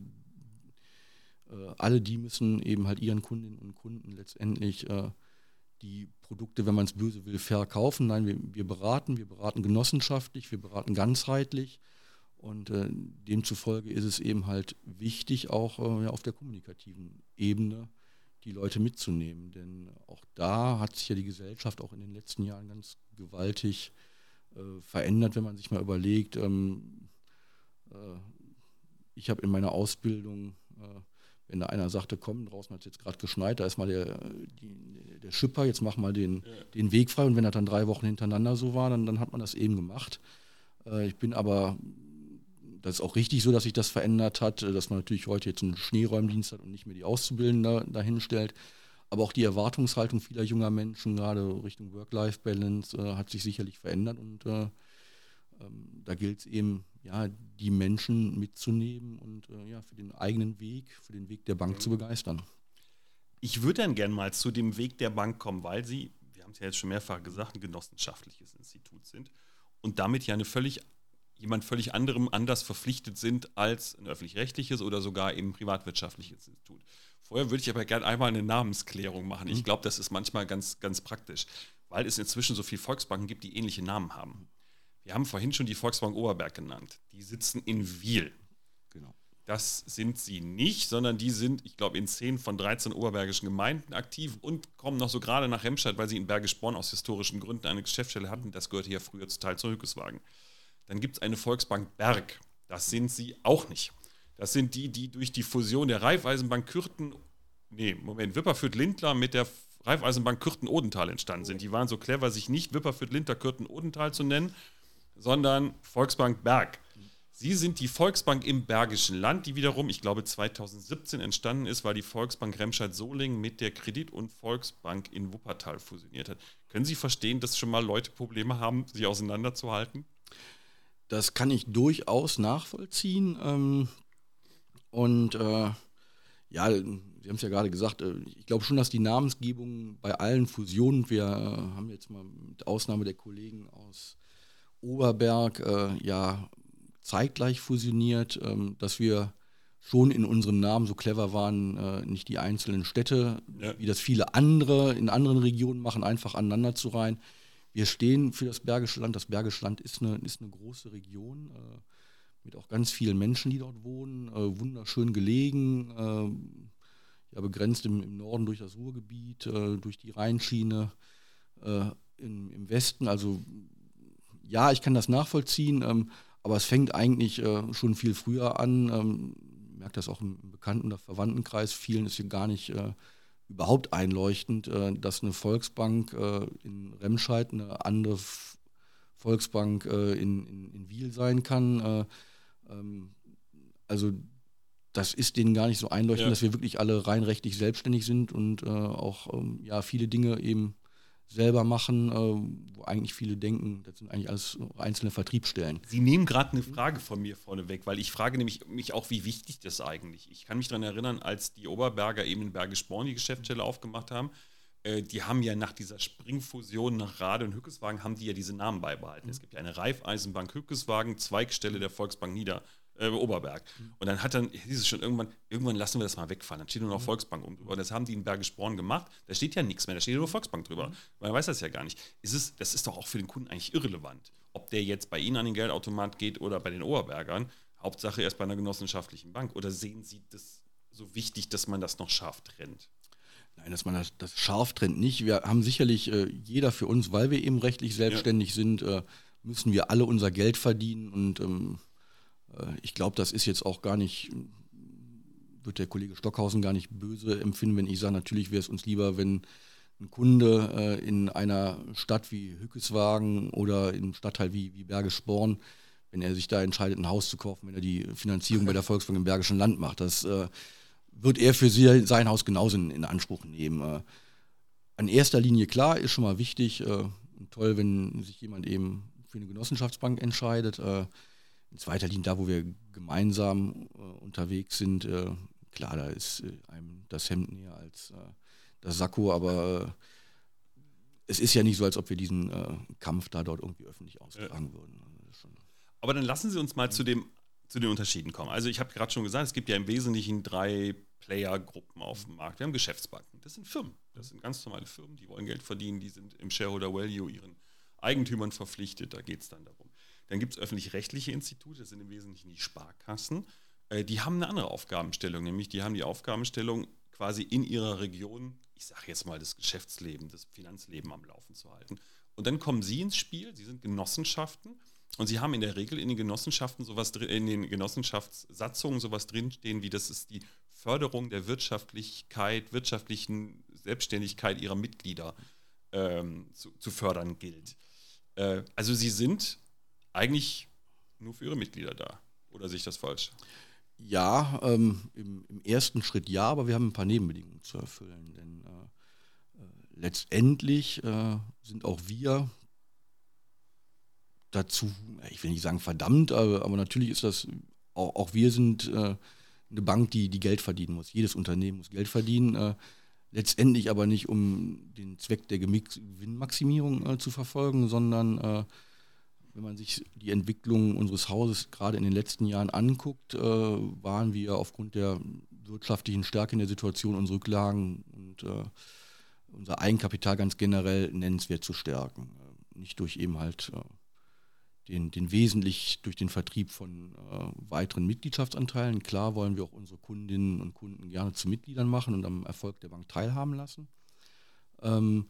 Äh, alle die müssen eben halt ihren Kundinnen und Kunden letztendlich äh, die Produkte, wenn man es böse will, verkaufen. Nein, wir, wir beraten, wir beraten genossenschaftlich, wir beraten ganzheitlich. Und äh, demzufolge ist es eben halt wichtig, auch äh, ja, auf der kommunikativen Ebene die Leute mitzunehmen. Denn auch da hat sich ja die Gesellschaft auch in den letzten Jahren ganz gewaltig äh, verändert, wenn man sich mal überlegt. Ähm, äh, ich habe in meiner Ausbildung, äh, wenn da einer sagte, komm, draußen hat es jetzt gerade geschneit, da ist mal der, die, der Schipper, jetzt mach mal den, ja. den Weg frei. Und wenn das dann drei Wochen hintereinander so war, dann, dann hat man das eben gemacht. Äh, ich bin aber... Das ist auch richtig so, dass sich das verändert hat, dass man natürlich heute jetzt einen Schneeräumdienst hat und nicht mehr die Auszubildenden dahin stellt. Aber auch die Erwartungshaltung vieler junger Menschen, gerade Richtung Work-Life-Balance, äh, hat sich sicherlich verändert. Und äh, ähm, da gilt es eben, ja, die Menschen mitzunehmen und äh, ja, für den eigenen Weg, für den Weg der Bank mhm. zu begeistern. Ich würde dann gerne mal zu dem Weg der Bank kommen, weil Sie, wir haben es ja jetzt schon mehrfach gesagt, ein genossenschaftliches Institut sind und damit ja eine völlig jemand völlig anderem anders verpflichtet sind als ein öffentlich-rechtliches oder sogar eben privatwirtschaftliches Institut. Vorher würde ich aber gerne einmal eine Namensklärung machen. Ich glaube, das ist manchmal ganz, ganz praktisch, weil es inzwischen so viele Volksbanken gibt, die ähnliche Namen haben. Wir haben vorhin schon die Volksbank Oberberg genannt. Die sitzen in Wiel. Genau. Das sind sie nicht, sondern die sind, ich glaube, in zehn von dreizehn oberbergischen Gemeinden aktiv und kommen noch so gerade nach Remscheid, weil sie in Bergisch-Born aus historischen Gründen eine Geschäftsstelle hatten. Das gehörte ja früher zum Teil zu Hückeswagen. Dann gibt es eine Volksbank Berg. Das sind sie auch nicht. Das sind die, die durch die Fusion der Raiffeisenbank Kürten, nee, Moment, Wipperfürth-Lindlar mit der Raiffeisenbank Kürten-Odenthal entstanden sind. Die waren so clever, sich nicht Wipperfürth-Lindlar Kürten-Odenthal zu nennen, sondern Volksbank Berg. Sie sind die Volksbank im Bergischen Land, die wiederum, ich glaube, zweitausendsiebzehn entstanden ist, weil die Volksbank Remscheid-Solingen mit der Kredit- und Volksbank in Wuppertal fusioniert hat. Können Sie verstehen, dass schon mal Leute Probleme haben, sie auseinanderzuhalten? Das kann ich durchaus nachvollziehen. Ähm, und äh, ja, Sie haben es ja gerade gesagt, äh, ich glaube schon, dass die Namensgebung bei allen Fusionen, wir äh, haben jetzt mal mit Ausnahme der Kollegen aus Oberberg äh, ja zeitgleich fusioniert, äh, dass wir schon in unserem Namen so clever waren, äh, nicht die einzelnen Städte, ja. wie das viele andere in anderen Regionen machen, einfach aneinander zu reihen. Wir stehen für das Bergische Land. Das Bergische Land ist eine, ist eine große Region äh, mit auch ganz vielen Menschen, die dort wohnen, äh, wunderschön gelegen, äh, ja, begrenzt im, im Norden durch das Ruhrgebiet, äh, durch die Rheinschiene, äh, in, im Westen. Also ja, ich kann das nachvollziehen, ähm, aber es fängt eigentlich äh, schon viel früher an. Ähm, ich merke das auch im, im Bekannten- oder Verwandtenkreis. Vielen ist hier gar nicht äh, überhaupt einleuchtend, äh, dass eine Volksbank äh, in Remscheid eine andere F- Volksbank äh, in, in, in Wiel sein kann. Äh, ähm, also das ist denen gar nicht so einleuchtend, ja. dass wir wirklich alle rein rechtlich selbstständig sind und äh, auch ähm, ja, viele Dinge eben selber machen, äh, wo eigentlich viele denken, das sind eigentlich alles einzelne Vertriebsstellen. Sie nehmen gerade eine Frage von mir vorneweg, weil ich frage nämlich mich auch, wie wichtig das eigentlich. Ich kann mich daran erinnern, als die Oberberger eben in Bergisch-Born die Geschäftsstelle aufgemacht haben, äh, die haben ja nach dieser Springfusion nach Rade und Hückeswagen, haben die ja diese Namen beibehalten. Mhm. Es gibt ja eine Raiffeisenbank Hückeswagen, Zweigstelle der Volksbank Nieder äh, Oberberg. Mhm. Und dann hat dann, hieß es schon irgendwann, irgendwann lassen wir das mal wegfallen. Dann steht nur noch Volksbank um drüber. Und das haben die in Bergisch-Born gemacht. Da steht ja nichts mehr, da steht nur Volksbank drüber. Mhm. Man weiß das ja gar nicht. Ist es, das ist doch auch für den Kunden eigentlich irrelevant, ob der jetzt bei Ihnen an den Geldautomat geht oder bei den Oberbergern. Hauptsache erst bei einer genossenschaftlichen Bank. Oder sehen Sie das so wichtig, dass man das noch scharf trennt? Nein, dass man das, das scharf trennt nicht. Wir haben sicherlich äh, jeder für uns, weil wir eben rechtlich selbstständig ja. sind, äh, müssen wir alle unser Geld verdienen. Und ähm, äh, ich glaube, das ist jetzt auch gar nicht, wird der Kollege Stockhausen gar nicht böse empfinden, wenn ich sage, natürlich wäre es uns lieber, wenn ein Kunde äh, in einer Stadt wie Hückeswagen oder im Stadtteil wie, wie Bergisch-Born, wenn er sich da entscheidet, ein Haus zu kaufen, wenn er die Finanzierung bei der Volksbank im Bergischen Land macht. Das äh, wird er für sie, sein Haus genauso in, in Anspruch nehmen. Äh, an erster Linie, klar, ist schon mal wichtig äh, und toll, wenn sich jemand eben für eine Genossenschaftsbank entscheidet. Äh, in zweiter Linie, da wo wir gemeinsam äh, unterwegs sind, äh, klar, da ist äh, einem das Hemd näher als äh, das Sakko, aber äh, es ist ja nicht so, als ob wir diesen äh, Kampf da dort irgendwie öffentlich austragen äh. würden. Also das ist schon Aber dann lassen Sie uns mal zu, dem, zu den Unterschieden kommen. Also ich habe gerade schon gesagt, es gibt ja im Wesentlichen drei Player-Gruppen auf dem Markt. Wir haben Geschäftsbanken, das sind Firmen, das sind ganz normale Firmen, die wollen Geld verdienen, die sind im Shareholder Value ihren Eigentümern verpflichtet, da geht es dann darum. Dann gibt es öffentlich-rechtliche Institute, das sind im Wesentlichen die Sparkassen, äh, die haben eine andere Aufgabenstellung, nämlich die haben die Aufgabenstellung, quasi in ihrer Region, ich sage jetzt mal, das Geschäftsleben, das Finanzleben am Laufen zu halten. Und dann kommen Sie ins Spiel, Sie sind Genossenschaften und Sie haben in der Regel in den Genossenschaften sowas drin, in den Genossenschaftssatzungen sowas drinstehen, wie das ist die Förderung der Wirtschaftlichkeit, wirtschaftlichen Selbstständigkeit ihrer Mitglieder ähm, zu, zu fördern gilt. Äh, also Sie sind eigentlich nur für Ihre Mitglieder da. Oder sehe ich das falsch? Ja, ähm, im, im ersten Schritt ja, aber wir haben ein paar Nebenbedingungen zu erfüllen. Denn äh, äh, letztendlich äh, sind auch wir dazu, ich will nicht sagen verdammt, aber, aber natürlich ist das, auch, auch wir sind äh, eine Bank, die, die Geld verdienen muss. Jedes Unternehmen muss Geld verdienen, äh, letztendlich aber nicht, um den Zweck der Gewinnmaximierung äh, zu verfolgen, sondern äh, wenn man sich die Entwicklung unseres Hauses gerade in den letzten Jahren anguckt, äh, waren wir aufgrund der wirtschaftlichen Stärke in der Situation, unsere Rücklagen und äh, unser Eigenkapital ganz generell nennenswert zu stärken. Äh, nicht durch eben halt äh, den, den wesentlich durch den Vertrieb von äh, weiteren Mitgliedschaftsanteilen. Klar wollen wir auch unsere Kundinnen und Kunden gerne zu Mitgliedern machen und am Erfolg der Bank teilhaben lassen. Ähm,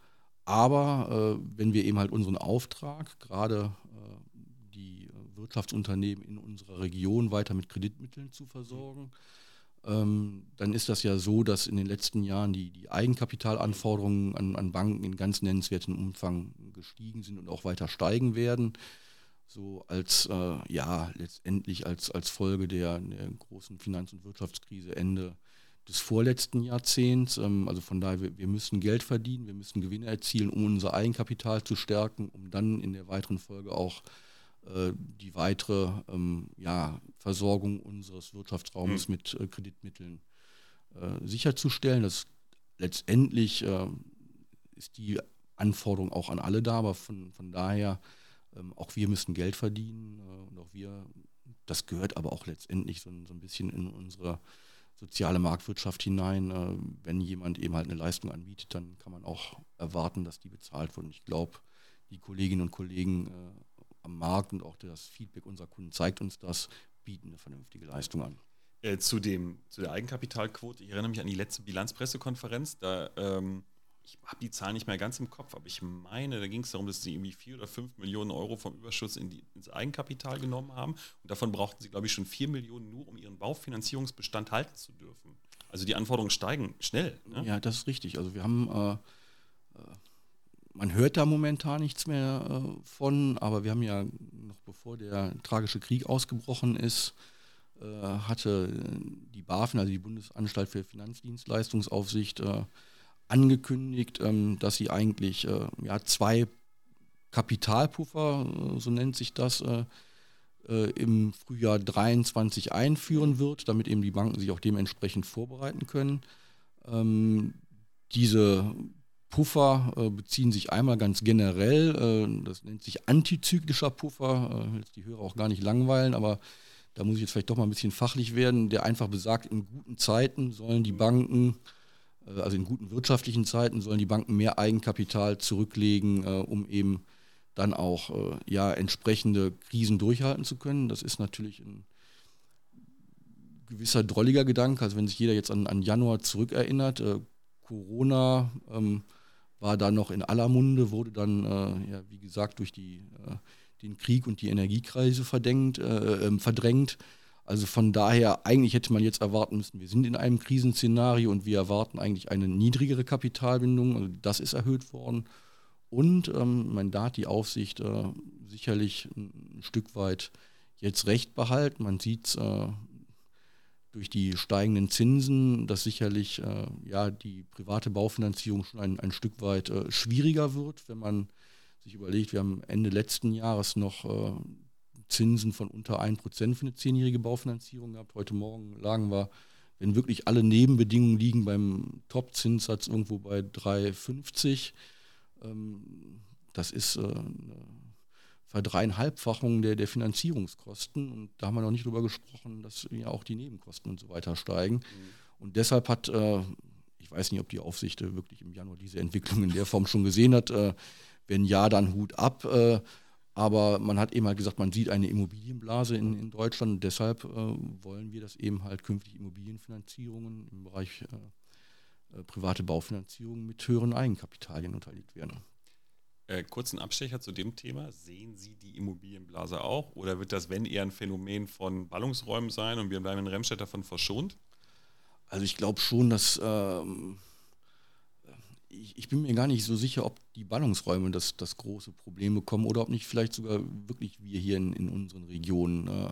Aber äh, wenn wir eben halt unseren Auftrag, gerade äh, die Wirtschaftsunternehmen in unserer Region weiter mit Kreditmitteln zu versorgen, ähm, dann ist das ja so, dass in den letzten Jahren die, die Eigenkapitalanforderungen an, an Banken in ganz nennenswertem Umfang gestiegen sind und auch weiter steigen werden. So als, äh, ja, letztendlich als, als Folge der, der großen Finanz- und Wirtschaftskrise Ende des vorletzten Jahrzehnts. Also von daher, wir müssen Geld verdienen, wir müssen Gewinne erzielen, um unser Eigenkapital zu stärken, um dann in der weiteren Folge auch äh, die weitere ähm, ja, Versorgung unseres Wirtschaftsraumes mhm. mit äh, Kreditmitteln äh, sicherzustellen. Das letztendlich äh, ist die Anforderung auch an alle da, aber von, von daher ähm, auch wir müssen Geld verdienen äh, und auch wir, das gehört aber auch letztendlich so, so ein bisschen in unsere soziale Marktwirtschaft hinein. Wenn jemand eben halt eine Leistung anbietet, dann kann man auch erwarten, dass die bezahlt wird. Und ich glaube, die Kolleginnen und Kollegen äh, am Markt und auch das Feedback unserer Kunden zeigt uns das, bieten eine vernünftige Leistung an. Äh, zu, dem, zu der Eigenkapitalquote, ich erinnere mich an die letzte Bilanzpressekonferenz, da ähm, ich habe die Zahl nicht mehr ganz im Kopf, aber ich meine, da ging es darum, dass sie irgendwie vier oder fünf Millionen Euro vom Überschuss in die, ins Eigenkapital genommen haben. Und davon brauchten sie, glaube ich, schon vier Millionen nur, um ihren Baufinanzierungsbestand halten zu dürfen. Also die Anforderungen steigen schnell. Ne? Ja, das ist richtig. Also wir haben, äh, äh, man hört da momentan nichts mehr äh, von, aber wir haben ja noch bevor der tragische Krieg ausgebrochen ist, äh, hatte die BaFin, also die Bundesanstalt für Finanzdienstleistungsaufsicht, äh, angekündigt, ähm, dass sie eigentlich äh, ja, zwei Kapitalpuffer, äh, so nennt sich das, äh, äh, im Frühjahr dreiundzwanzig einführen wird, damit eben die Banken sich auch dementsprechend vorbereiten können. Ähm, diese Puffer äh, beziehen sich einmal ganz generell, äh, das nennt sich antizyklischer Puffer, äh, will jetzt die Hörer auch gar nicht langweilen, aber da muss ich jetzt vielleicht doch mal ein bisschen fachlich werden, der einfach besagt, in guten Zeiten sollen die Banken Also in guten wirtschaftlichen Zeiten sollen die Banken mehr Eigenkapital zurücklegen, äh, um eben dann auch äh, ja, entsprechende Krisen durchhalten zu können. Das ist natürlich ein gewisser drolliger Gedanke. Also wenn sich jeder jetzt an, an Januar zurückerinnert, äh, Corona ähm, war da noch in aller Munde, wurde dann, äh, ja, wie gesagt, durch die, äh, den Krieg und die Energiekrise verdrängt. Äh, äh, verdrängt. Also von daher, eigentlich hätte man jetzt erwarten müssen, wir sind in einem Krisenszenario und wir erwarten eigentlich eine niedrigere Kapitalbindung. Also das ist erhöht worden. Und ähm, mein, da hat die Aufsicht äh, sicherlich ein Stück weit jetzt recht behalten. Man sieht es äh, durch die steigenden Zinsen, dass sicherlich äh, ja, die private Baufinanzierung schon ein, ein Stück weit äh, schwieriger wird, wenn man sich überlegt, wir haben Ende letzten Jahres noch äh, Zinsen von unter ein Prozent für eine zehnjährige Baufinanzierung gehabt. Heute Morgen lagen wir, wenn wirklich alle Nebenbedingungen liegen, beim Top-Zinssatz irgendwo bei drei Komma fünfzig. Ähm, das ist äh, eine Verdreieinhalbfachung der, der Finanzierungskosten. Und da haben wir noch nicht drüber gesprochen, dass ja auch die Nebenkosten und so weiter steigen. Mhm. Und deshalb hat, äh, ich weiß nicht, ob die Aufsicht äh, wirklich im Januar diese Entwicklung in der Form schon gesehen hat. Äh, wenn ja, dann Hut ab. Äh, aber man hat eben halt gesagt, man sieht eine Immobilienblase in, in Deutschland. Und deshalb äh, wollen wir, dass eben halt künftig Immobilienfinanzierungen im Bereich äh, äh, private Baufinanzierung mit höheren Eigenkapitalien unterlegt werden. Äh, kurzen Abstecher zu dem Thema. Sehen Sie die Immobilienblase auch? Oder wird das, wenn, eher ein Phänomen von Ballungsräumen sein und wir bleiben in Remscheid davon verschont? Also ich glaube schon, dass ähm, ich, ich bin mir gar nicht so sicher, ob die Ballungsräume das, das große Problem bekommen oder ob nicht vielleicht sogar wirklich wir hier in, in unseren Regionen äh,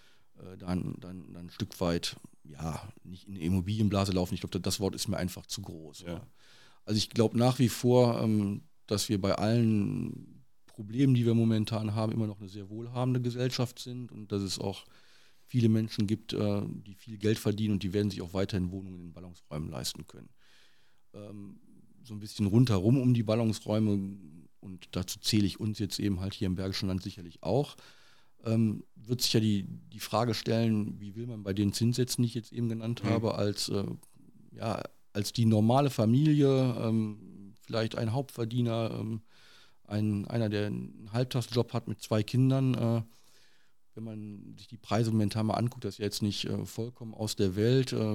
dann, dann, dann ein Stück weit, ja, nicht in eine Immobilienblase laufen. Ich glaube, das Wort ist mir einfach zu groß. Ja. Also ich glaube nach wie vor, ähm, dass wir bei allen Problemen, die wir momentan haben, immer noch eine sehr wohlhabende Gesellschaft sind und dass es auch viele Menschen gibt, äh, die viel Geld verdienen und die werden sich auch weiterhin Wohnungen in Ballungsräumen leisten können. Ähm, so ein bisschen rundherum um die Ballungsräume, und dazu zähle ich uns jetzt eben halt hier im Bergischen Land sicherlich auch, ähm, wird sich ja die, die Frage stellen, wie will man bei den Zinssätzen, die ich jetzt eben genannt mhm. habe, als, äh, ja, als die normale Familie, ähm, vielleicht ein Hauptverdiener, ähm, ein, einer, der einen Halbtagsjob hat mit zwei Kindern, äh, wenn man sich die Preise momentan mal anguckt, das ist ja jetzt nicht äh, vollkommen aus der Welt, äh,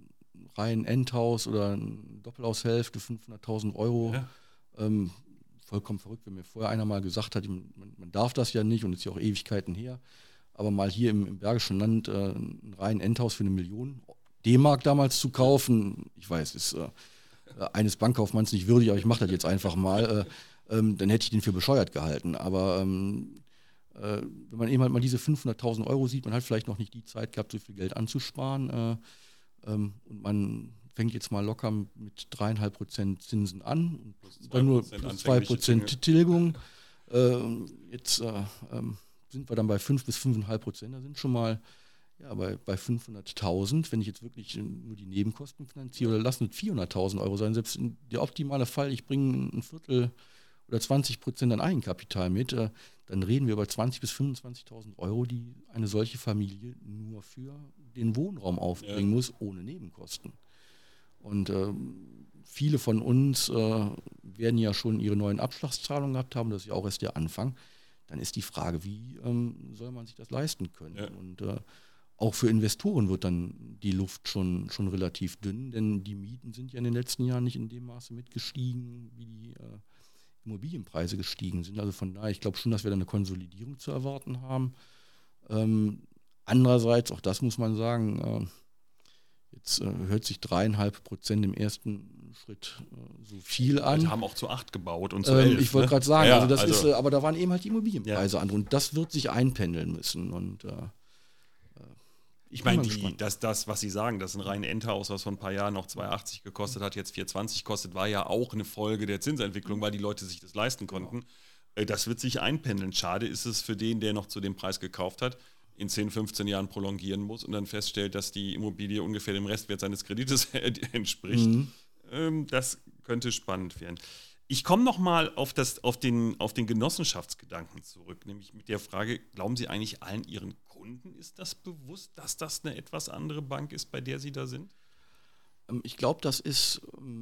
rein Endhaus oder ein Doppelhaushälfte, fünfhunderttausend Euro, ja. ähm, vollkommen verrückt, wenn mir vorher einer mal gesagt hat, man, man darf das ja nicht und es ist ja auch Ewigkeiten her, aber mal hier im, im Bergischen Land äh, ein rein Endhaus für eine Million D-Mark damals zu kaufen, ich weiß, ist äh, eines Bankkaufmanns nicht würdig, aber ich mache das jetzt einfach mal, äh, ähm, dann hätte ich den für bescheuert gehalten, aber ähm, äh, wenn man eben halt mal diese fünfhunderttausend Euro sieht, man hat vielleicht noch nicht die Zeit gehabt, so viel Geld anzusparen, äh, ähm, und man fängt jetzt mal locker mit dreieinhalb Prozent Zinsen an und dann nur plus zwei Prozent Tilgung. Äh, jetzt äh, ähm, sind wir dann bei fünf bis fünf Komma fünf Prozent. Da sind schon mal ja, bei, bei fünfhunderttausend. Wenn ich jetzt wirklich nur die Nebenkosten finanziere, oder lassen es vierhunderttausend Euro sein. Selbst in der optimale Fall, ich bringe ein Viertel oder zwanzig Prozent an Eigenkapital mit, äh, dann reden wir über zwanzigtausend bis fünfundzwanzigtausend Euro, die eine solche Familie nur für den Wohnraum aufbringen ja. muss, ohne Nebenkosten. Und äh, viele von uns äh, werden ja schon ihre neuen Abschlagszahlungen gehabt haben, das ist ja auch erst der Anfang. Dann ist die Frage, wie ähm, soll man sich das leisten können? Ja. Und äh, auch für Investoren wird dann die Luft schon, schon relativ dünn, denn die Mieten sind ja in den letzten Jahren nicht in dem Maße mitgestiegen, wie die äh, Immobilienpreise gestiegen sind. Also von daher, ich glaube schon, dass wir da eine Konsolidierung zu erwarten haben. Ähm, andererseits, auch das muss man sagen, äh, jetzt äh, hört sich dreieinhalb Prozent im ersten Schritt äh, so viel an. Wir haben auch zu acht gebaut und zu ähm, elf. Ich wollte ne? gerade sagen, ja, also das also ist, äh, aber da waren eben halt die Immobilienpreise ja. an und das wird sich einpendeln müssen. Und äh, ich meine, das, das, was Sie sagen, dass ein rein Endhaus, was vor ein paar Jahren noch zwei achtzig gekostet hat, jetzt vier zwanzig kostet, war ja auch eine Folge der Zinsentwicklung, weil die Leute sich das leisten konnten. Genau. Das wird sich einpendeln. Schade ist es für den, der noch zu dem Preis gekauft hat, in zehn, fünfzehn Jahren prolongieren muss und dann feststellt, dass die Immobilie ungefähr dem Restwert seines Kredites entspricht. Mhm. Das könnte spannend werden. Ich komme nochmal auf, auf, den, auf den Genossenschaftsgedanken zurück, nämlich mit der Frage, glauben Sie eigentlich allen Ihren Kunden, ist das bewusst, dass das eine etwas andere Bank ist, bei der Sie da sind? Ich glaube, das ist,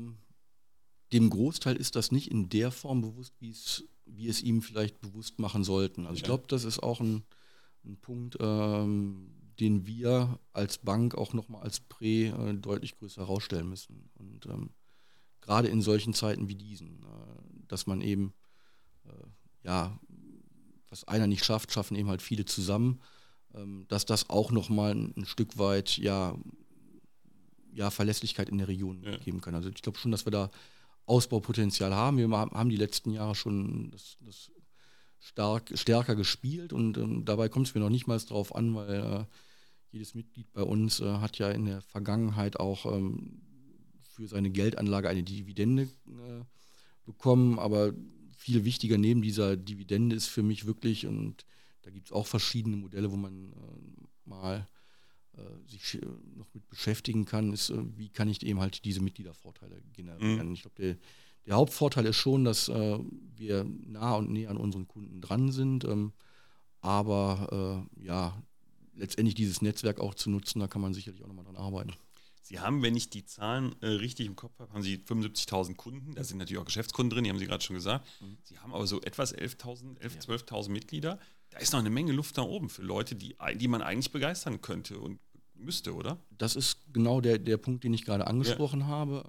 dem Großteil ist das nicht in der Form bewusst, wie es, wie es ihm vielleicht bewusst machen sollten. Also ich glaube, das ist auch ein, ein Punkt, ähm, den wir als Bank auch nochmal als Prä äh, deutlich größer herausstellen müssen. Und ähm, gerade in solchen Zeiten wie diesen, äh, dass man eben, äh, ja, was einer nicht schafft, schaffen eben halt viele zusammen, ähm, dass das auch nochmal ein, ein Stück weit, ja, ja, Verlässlichkeit in der Region ja. geben kann. Also ich glaube schon, dass wir da Ausbaupotenzial haben. Wir haben die letzten Jahre schon das, das stark, stärker gespielt und ähm, dabei kommt es mir noch nicht mal drauf an, weil äh, jedes Mitglied bei uns äh, hat ja in der Vergangenheit auch ähm, für seine Geldanlage eine Dividende äh, bekommen, aber viel wichtiger neben dieser Dividende ist für mich wirklich, und da gibt es auch verschiedene Modelle, wo man äh, mal äh, sich äh, noch mit beschäftigen kann, ist, äh, wie kann ich eben halt diese Mitgliedervorteile generieren. Mhm. Ich glaube, der, der Hauptvorteil ist schon, dass äh, wir nah und näher an unseren Kunden dran sind. Ähm, aber äh, ja, letztendlich dieses Netzwerk auch zu nutzen, da kann man sicherlich auch nochmal dran arbeiten. Sie haben, wenn ich die Zahlen äh, richtig im Kopf habe, haben Sie fünfundsiebzigtausend Kunden. Da sind natürlich auch Geschäftskunden drin, die haben Sie gerade schon gesagt. Mhm. Sie haben aber so etwas elftausend, elf, zwölftausend Mitglieder. Da ist noch eine Menge Luft nach oben für Leute, die, die man eigentlich begeistern könnte und müsste, oder? Das ist genau der, der Punkt, den ich gerade angesprochen ja. habe.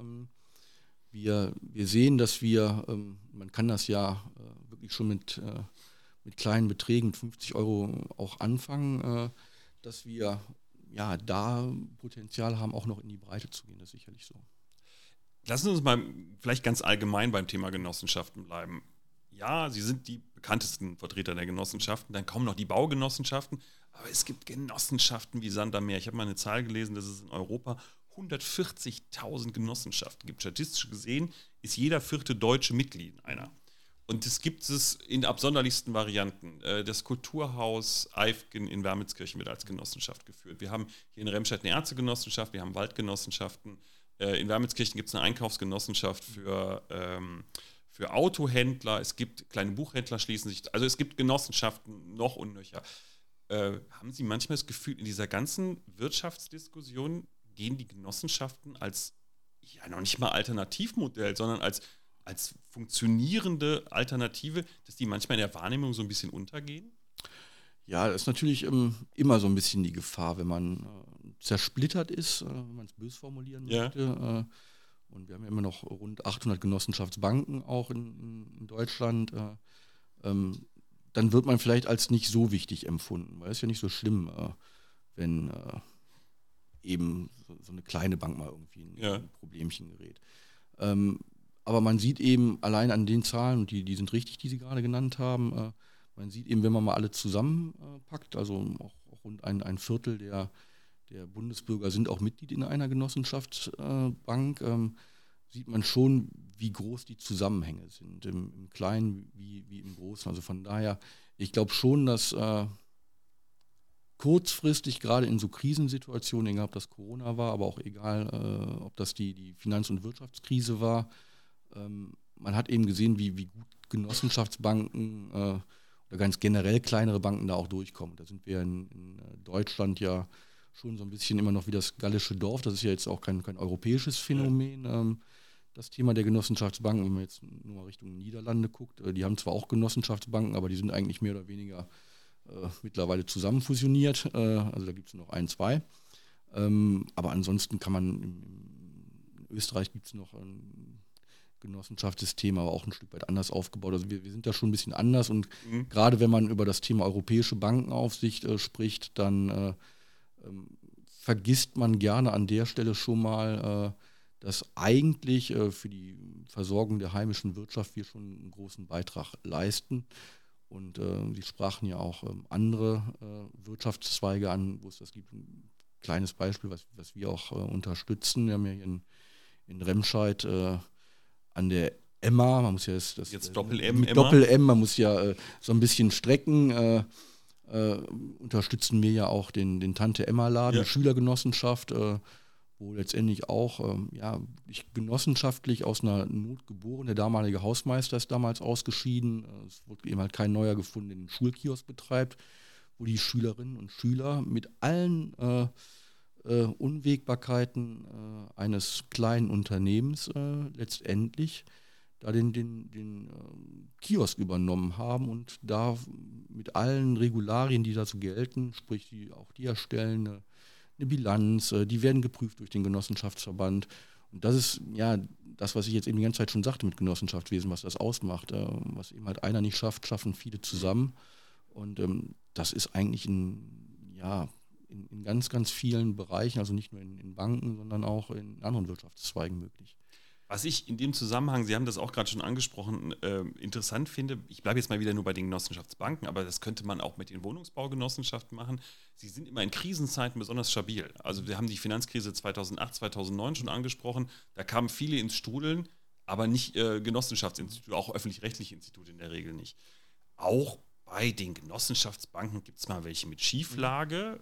Wir, wir sehen, dass wir, man kann das ja wirklich schon mit, mit kleinen Beträgen, mit fünfzig Euro auch anfangen, dass wir ja da Potenzial haben, auch noch in die Breite zu gehen. Das ist sicherlich so. Lassen Sie uns mal vielleicht ganz allgemein beim Thema Genossenschaften bleiben. Ja, Sie sind die bekanntesten Vertreter der Genossenschaften, dann kommen noch die Baugenossenschaften, aber es gibt Genossenschaften wie Sand am Meer. Ich habe mal eine Zahl gelesen, dass es in Europa hundertvierzigtausend Genossenschaften gibt. Statistisch gesehen ist jeder vierte Deutsche Mitglied in einer. Und es gibt es in absonderlichsten Varianten. Das Kulturhaus Eifgen in Wermelskirchen wird als Genossenschaft geführt. Wir haben hier in Remscheid eine Ärztegenossenschaft, wir haben Waldgenossenschaften. In Wermelskirchen gibt es eine Einkaufsgenossenschaft für, ähm, für Autohändler. Es gibt kleine Buchhändler schließen sich. Also es gibt Genossenschaften noch und nöcher. Äh, haben Sie manchmal das Gefühl, in dieser ganzen Wirtschaftsdiskussion gehen die Genossenschaften als, ja noch nicht mal Alternativmodell, sondern als, als funktionierende Alternative, dass die manchmal in der Wahrnehmung so ein bisschen untergehen? Ja, das ist natürlich ähm, immer so ein bisschen die Gefahr, wenn man äh, zersplittert ist, äh, wenn man es böse formulieren ja. möchte. Äh, und wir haben ja immer noch rund achthundert Genossenschaftsbanken auch in, in Deutschland. Äh, ähm, dann wird man vielleicht als nicht so wichtig empfunden, weil es ja nicht so schlimm, äh, wenn äh, eben so, so eine kleine Bank mal irgendwie in ja. ein Problemchen gerät. Ähm, aber man sieht eben allein an den Zahlen, und die, die sind richtig, die Sie gerade genannt haben, äh, man sieht eben, wenn man mal alle zusammenpackt, also auch, auch rund ein, ein Viertel der, der Bundesbürger sind auch Mitglied in einer Genossenschaftsbank, äh, ähm, sieht man schon, wie groß die Zusammenhänge sind, im, im Kleinen wie, wie im Großen. Also von daher, ich glaube schon, dass äh, kurzfristig, gerade in so Krisensituationen, egal ob das Corona war, aber auch egal, äh, ob das die, die Finanz- und Wirtschaftskrise war, ähm, man hat eben gesehen, wie, wie gut Genossenschaftsbanken äh, oder ganz generell kleinere Banken da auch durchkommen. Da sind wir in, in Deutschland ja schon so ein bisschen immer noch wie das gallische Dorf. Das ist ja jetzt auch kein, kein europäisches Phänomen, ähm, das Thema der Genossenschaftsbanken. Wenn man jetzt nur mal Richtung Niederlande guckt, äh, die haben zwar auch Genossenschaftsbanken, aber die sind eigentlich mehr oder weniger äh, mittlerweile zusammen fusioniert. Äh, also da gibt es noch ein, zwei. Ähm, aber ansonsten kann man, im, in Österreich gibt es noch ein Genossenschaftssystem, aber auch ein Stück weit anders aufgebaut. Also wir, wir sind da schon ein bisschen anders und mhm. gerade wenn man über das Thema europäische Bankenaufsicht äh, spricht, dann äh, ähm, vergisst man gerne an der Stelle schon mal, äh, dass eigentlich äh, für die Versorgung der heimischen Wirtschaft wir schon einen großen Beitrag leisten. Und äh, Sie sprachen ja auch ähm, andere äh, Wirtschaftszweige an, wo es das gibt. Ein kleines Beispiel, was, was wir auch äh, unterstützen. Wir haben ja hier in, in Remscheid äh, an der Emma, man muss ja das, das jetzt äh, Doppel-M, Doppel-M, man muss ja äh, so ein bisschen strecken, äh, äh, unterstützen wir ja auch den, den Tante-Emma-Laden, ja. die Schülergenossenschaft, äh, wo letztendlich auch ähm, ja, genossenschaftlich aus einer Not geboren, der damalige Hausmeister ist damals ausgeschieden, äh, es wurde eben halt kein neuer gefunden, der den Schulkiosk betreibt, wo die Schülerinnen und Schüler mit allen äh, äh, Unwägbarkeiten äh, eines kleinen Unternehmens äh, letztendlich da den, den, den äh, Kiosk übernommen haben und da mit allen Regularien, die dazu gelten, sprich die, auch die erstellen eine, eine Bilanz, äh, die werden geprüft durch den Genossenschaftsverband. Und das ist ja das, was ich jetzt eben die ganze Zeit schon sagte mit Genossenschaftswesen, was das ausmacht. Äh, was eben halt einer nicht schafft, schaffen viele zusammen. Und ähm, das ist eigentlich ein, ja, in, in ganz, ganz vielen Bereichen, also nicht nur in, in Banken, sondern auch in anderen Wirtschaftszweigen möglich. Was ich in dem Zusammenhang, Sie haben das auch gerade schon angesprochen, äh, interessant finde, ich bleibe jetzt mal wieder nur bei den Genossenschaftsbanken, aber das könnte man auch mit den Wohnungsbaugenossenschaften machen. Sie sind immer in Krisenzeiten besonders stabil. Also wir haben die Finanzkrise zweitausendacht, zweitausendneun schon angesprochen, da kamen viele ins Strudeln, aber nicht äh, Genossenschaftsinstitute, auch öffentlich-rechtliche Institute in der Regel nicht. Auch bei den Genossenschaftsbanken gibt es mal welche mit Schieflage.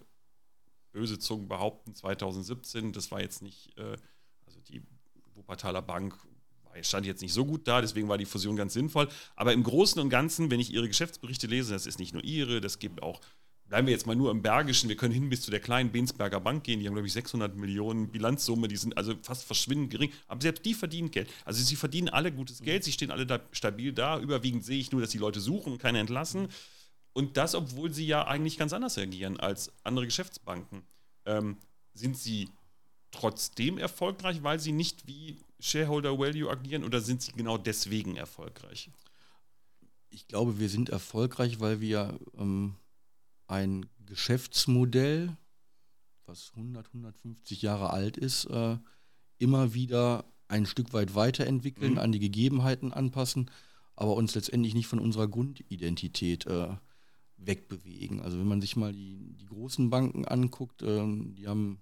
Böse Zungen behaupten, zweitausendsiebzehn, das war jetzt nicht, äh, also die Wuppertaler Bank Es stand jetzt nicht so gut da, deswegen war die Fusion ganz sinnvoll. Aber im Großen und Ganzen, wenn ich Ihre Geschäftsberichte lese, das ist nicht nur Ihre, das gibt auch, bleiben wir jetzt mal nur im Bergischen, wir können hin bis zu der kleinen Bensberger Bank gehen, die haben, glaube ich, sechshundert Millionen Bilanzsumme, die sind also fast verschwindend gering, aber selbst die verdienen Geld. Also sie verdienen alle gutes Geld, sie stehen alle da stabil da, überwiegend sehe ich nur, dass die Leute suchen und keine entlassen. Und das, obwohl sie ja eigentlich ganz anders agieren als andere Geschäftsbanken. Ähm, sind sie trotzdem erfolgreich, weil sie nicht wie Shareholder Value agieren oder sind sie genau deswegen erfolgreich? Ich glaube, wir sind erfolgreich, weil wir ähm, ein Geschäftsmodell, was hundert, hundertfünfzig Jahre alt ist, äh, immer wieder ein Stück weit weiterentwickeln, mhm. an die Gegebenheiten anpassen, aber uns letztendlich nicht von unserer Grundidentität äh, wegbewegen. Also wenn man sich mal die, die großen Banken anguckt, äh, die haben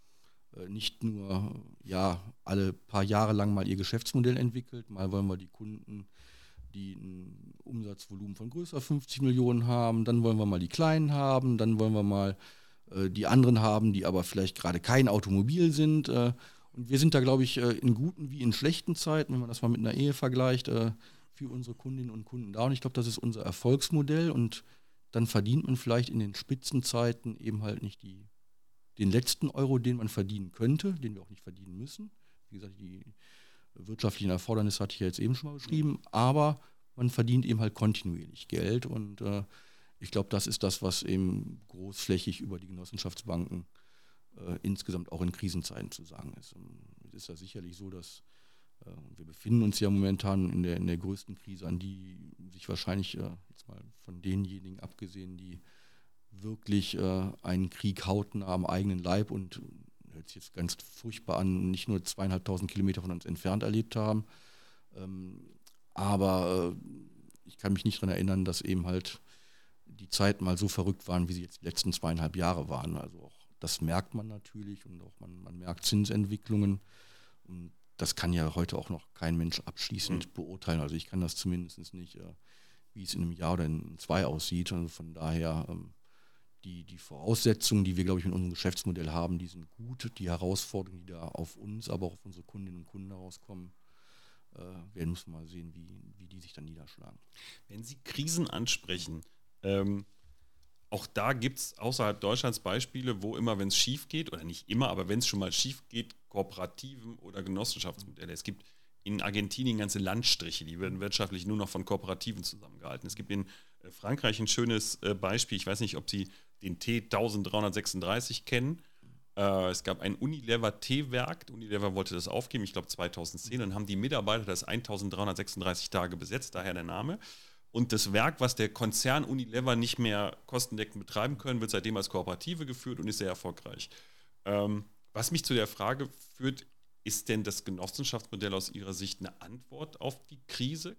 nicht nur ja, alle paar Jahre lang mal ihr Geschäftsmodell entwickelt, mal wollen wir die Kunden, die ein Umsatzvolumen von größer fünfzig Millionen haben, dann wollen wir mal die Kleinen haben, dann wollen wir mal äh, die anderen haben, die aber vielleicht gerade kein Automobil sind. Äh, und wir sind da, glaube ich, äh, in guten wie in schlechten Zeiten, wenn man das mal mit einer Ehe vergleicht, äh, für unsere Kundinnen und Kunden da. Und ich glaube, das ist unser Erfolgsmodell und dann verdient man vielleicht in den Spitzenzeiten eben halt nicht die den letzten Euro, den man verdienen könnte, den wir auch nicht verdienen müssen. Wie gesagt, die wirtschaftlichen Erfordernisse hatte ich ja jetzt eben schon mal beschrieben, aber man verdient eben halt kontinuierlich Geld und äh, ich glaube, das ist das, was eben großflächig über die Genossenschaftsbanken äh, insgesamt auch in Krisenzeiten zu sagen ist. Und es ist ja sicherlich so, dass äh, wir befinden uns ja momentan in der, in der größten Krise, an die sich wahrscheinlich, äh, jetzt mal von denjenigen abgesehen, die wirklich äh, einen Krieg hautnah am eigenen Leib und hört sich jetzt ganz furchtbar an, nicht nur zweieinhalbtausend Kilometer von uns entfernt erlebt haben. Ähm, aber äh, ich kann mich nicht daran erinnern, dass eben halt die Zeiten mal so verrückt waren, wie sie jetzt die letzten zweieinhalb Jahre waren. Also auch das merkt man natürlich und auch man, man merkt Zinsentwicklungen. Und das kann ja heute auch noch kein Mensch abschließend mhm. beurteilen. Also ich kann das zumindest nicht, äh, wie es in einem Jahr oder in zwei aussieht. Also von daher ähm, Die, die Voraussetzungen, die wir, glaube ich, mit unserem Geschäftsmodell haben, die sind gut. Die Herausforderungen, die da auf uns, aber auch auf unsere Kundinnen und Kunden herauskommen, äh, werden müssen wir mal sehen, wie, wie die sich dann niederschlagen. Wenn Sie Krisen ansprechen, ähm, auch da gibt es außerhalb Deutschlands Beispiele, wo immer, wenn es schief geht, oder nicht immer, aber wenn es schon mal schief geht, Kooperativen oder Genossenschaftsmodelle. Es gibt in Argentinien ganze Landstriche, die werden wirtschaftlich nur noch von Kooperativen zusammengehalten. Es gibt in Frankreich ein schönes äh, Beispiel, ich weiß nicht, ob Sie den T dreizehnhundertsechsunddreißig kennen. Äh, es gab ein Unilever-Teewerk, Unilever wollte das aufgeben, ich glaube zweitausendzehn, dann haben die Mitarbeiter das eintausenddreihundertsechsunddreißig Tage besetzt, daher der Name. Und das Werk, was der Konzern Unilever nicht mehr kostendeckend betreiben können, wird seitdem als Kooperative geführt und ist sehr erfolgreich. Ähm, was mich zu der Frage führt, ist denn das Genossenschaftsmodell aus Ihrer Sicht eine Antwort auf die Krise?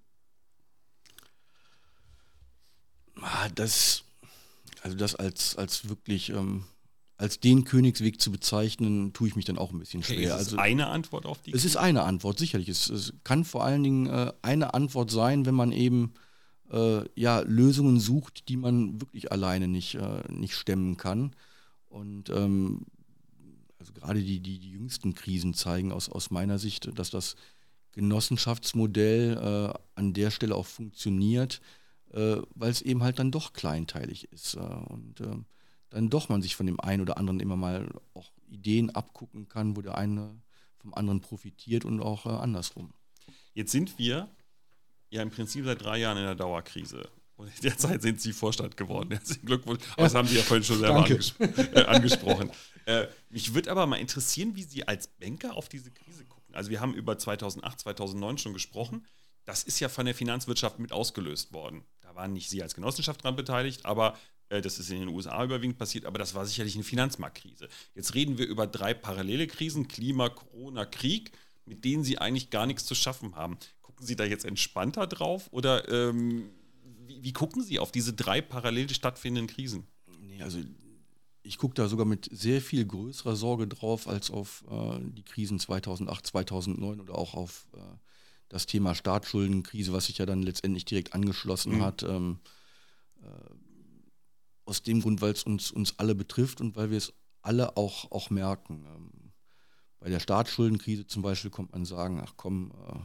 Das, also das als, als wirklich ähm, als den Königsweg zu bezeichnen, tue ich mich dann auch ein bisschen schwer. Okay, ist es also eine Antwort auf die Krise? Es ist eine Antwort, sicherlich. Es, es kann vor allen Dingen äh, eine Antwort sein, wenn man eben äh, ja, Lösungen sucht, die man wirklich alleine nicht, äh, nicht stemmen kann. Und ähm, also gerade die, die, die jüngsten Krisen zeigen aus, aus meiner Sicht, dass das Genossenschaftsmodell äh, an der Stelle auch funktioniert, äh, weil es eben halt dann doch kleinteilig ist. Äh, und äh, dann doch man sich von dem einen oder anderen immer mal auch Ideen abgucken kann, wo der eine vom anderen profitiert und auch äh, andersrum. Jetzt sind wir ja im Prinzip seit drei Jahren in der Dauerkrise. Und in der Zeit sind Sie Vorstand geworden. Herzlichen Glückwunsch. Aber das haben Sie ja vorhin schon selber angespro- äh, angesprochen. Äh, mich würde aber mal interessieren, wie Sie als Banker auf diese Krise gucken. Also wir haben über zweitausendacht, zweitausendneun schon gesprochen. Das ist ja von der Finanzwirtschaft mit ausgelöst worden. Da waren nicht Sie als Genossenschaft dran beteiligt, aber äh, das ist in den U S A überwiegend passiert, aber das war sicherlich eine Finanzmarktkrise. Jetzt reden wir über drei parallele Krisen, Klima, Corona, Krieg, mit denen Sie eigentlich gar nichts zu schaffen haben. Gucken Sie da jetzt entspannter drauf oder ähm, wie, wie gucken Sie auf diese drei parallel stattfindenden Krisen? Nee, also ich gucke da sogar mit sehr viel größerer Sorge drauf als auf äh, die Krisen zweitausendacht, zweitausendneun oder auch auf äh, das Thema Staatsschuldenkrise, was sich ja dann letztendlich direkt angeschlossen mhm. hat. Ähm, äh, aus dem Grund, weil es uns, uns alle betrifft und weil wir es alle auch, auch merken. Ähm, bei der Staatsschuldenkrise zum Beispiel kommt man sagen, ach komm, äh, ob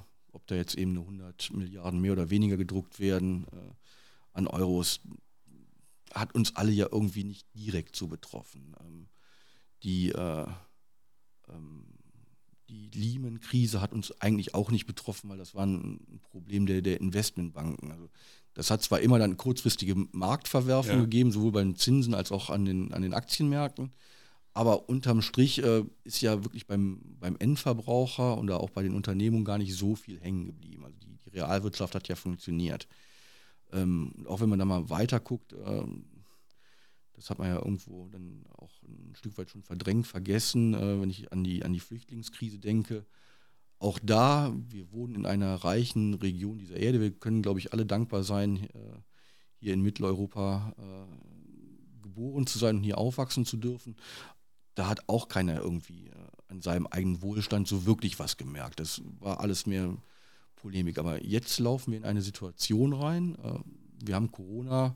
da jetzt eben nur hundert Milliarden mehr oder weniger gedruckt werden äh, an Euros, hat uns alle ja irgendwie nicht direkt so betroffen. Ähm, die äh, ähm, die Lehman-Krise hat uns eigentlich auch nicht betroffen, weil das war ein Problem der, der Investmentbanken. Also das hat zwar immer dann kurzfristige Marktverwerfungen Ja. gegeben, sowohl bei den Zinsen als auch an den, an den Aktienmärkten. Aber unterm Strich äh, ist ja wirklich beim, beim Endverbraucher und auch bei den Unternehmungen gar nicht so viel hängen geblieben. Also die, die Realwirtschaft hat ja funktioniert. Ähm, und auch wenn man da mal weiter guckt, ähm, das hat man ja irgendwo dann auch ein Stück weit schon verdrängt, vergessen, äh, wenn ich an die, an die Flüchtlingskrise denke. Auch da, wir wohnen in einer reichen Region dieser Erde. Wir können, glaube ich, alle dankbar sein, äh, hier in Mitteleuropa äh, geboren zu sein und hier aufwachsen zu dürfen. Da hat auch keiner irgendwie äh, an seinem eigenen Wohlstand so wirklich was gemerkt. Das war alles mehr Polemik. Aber jetzt laufen wir in eine Situation rein. Äh, wir haben Corona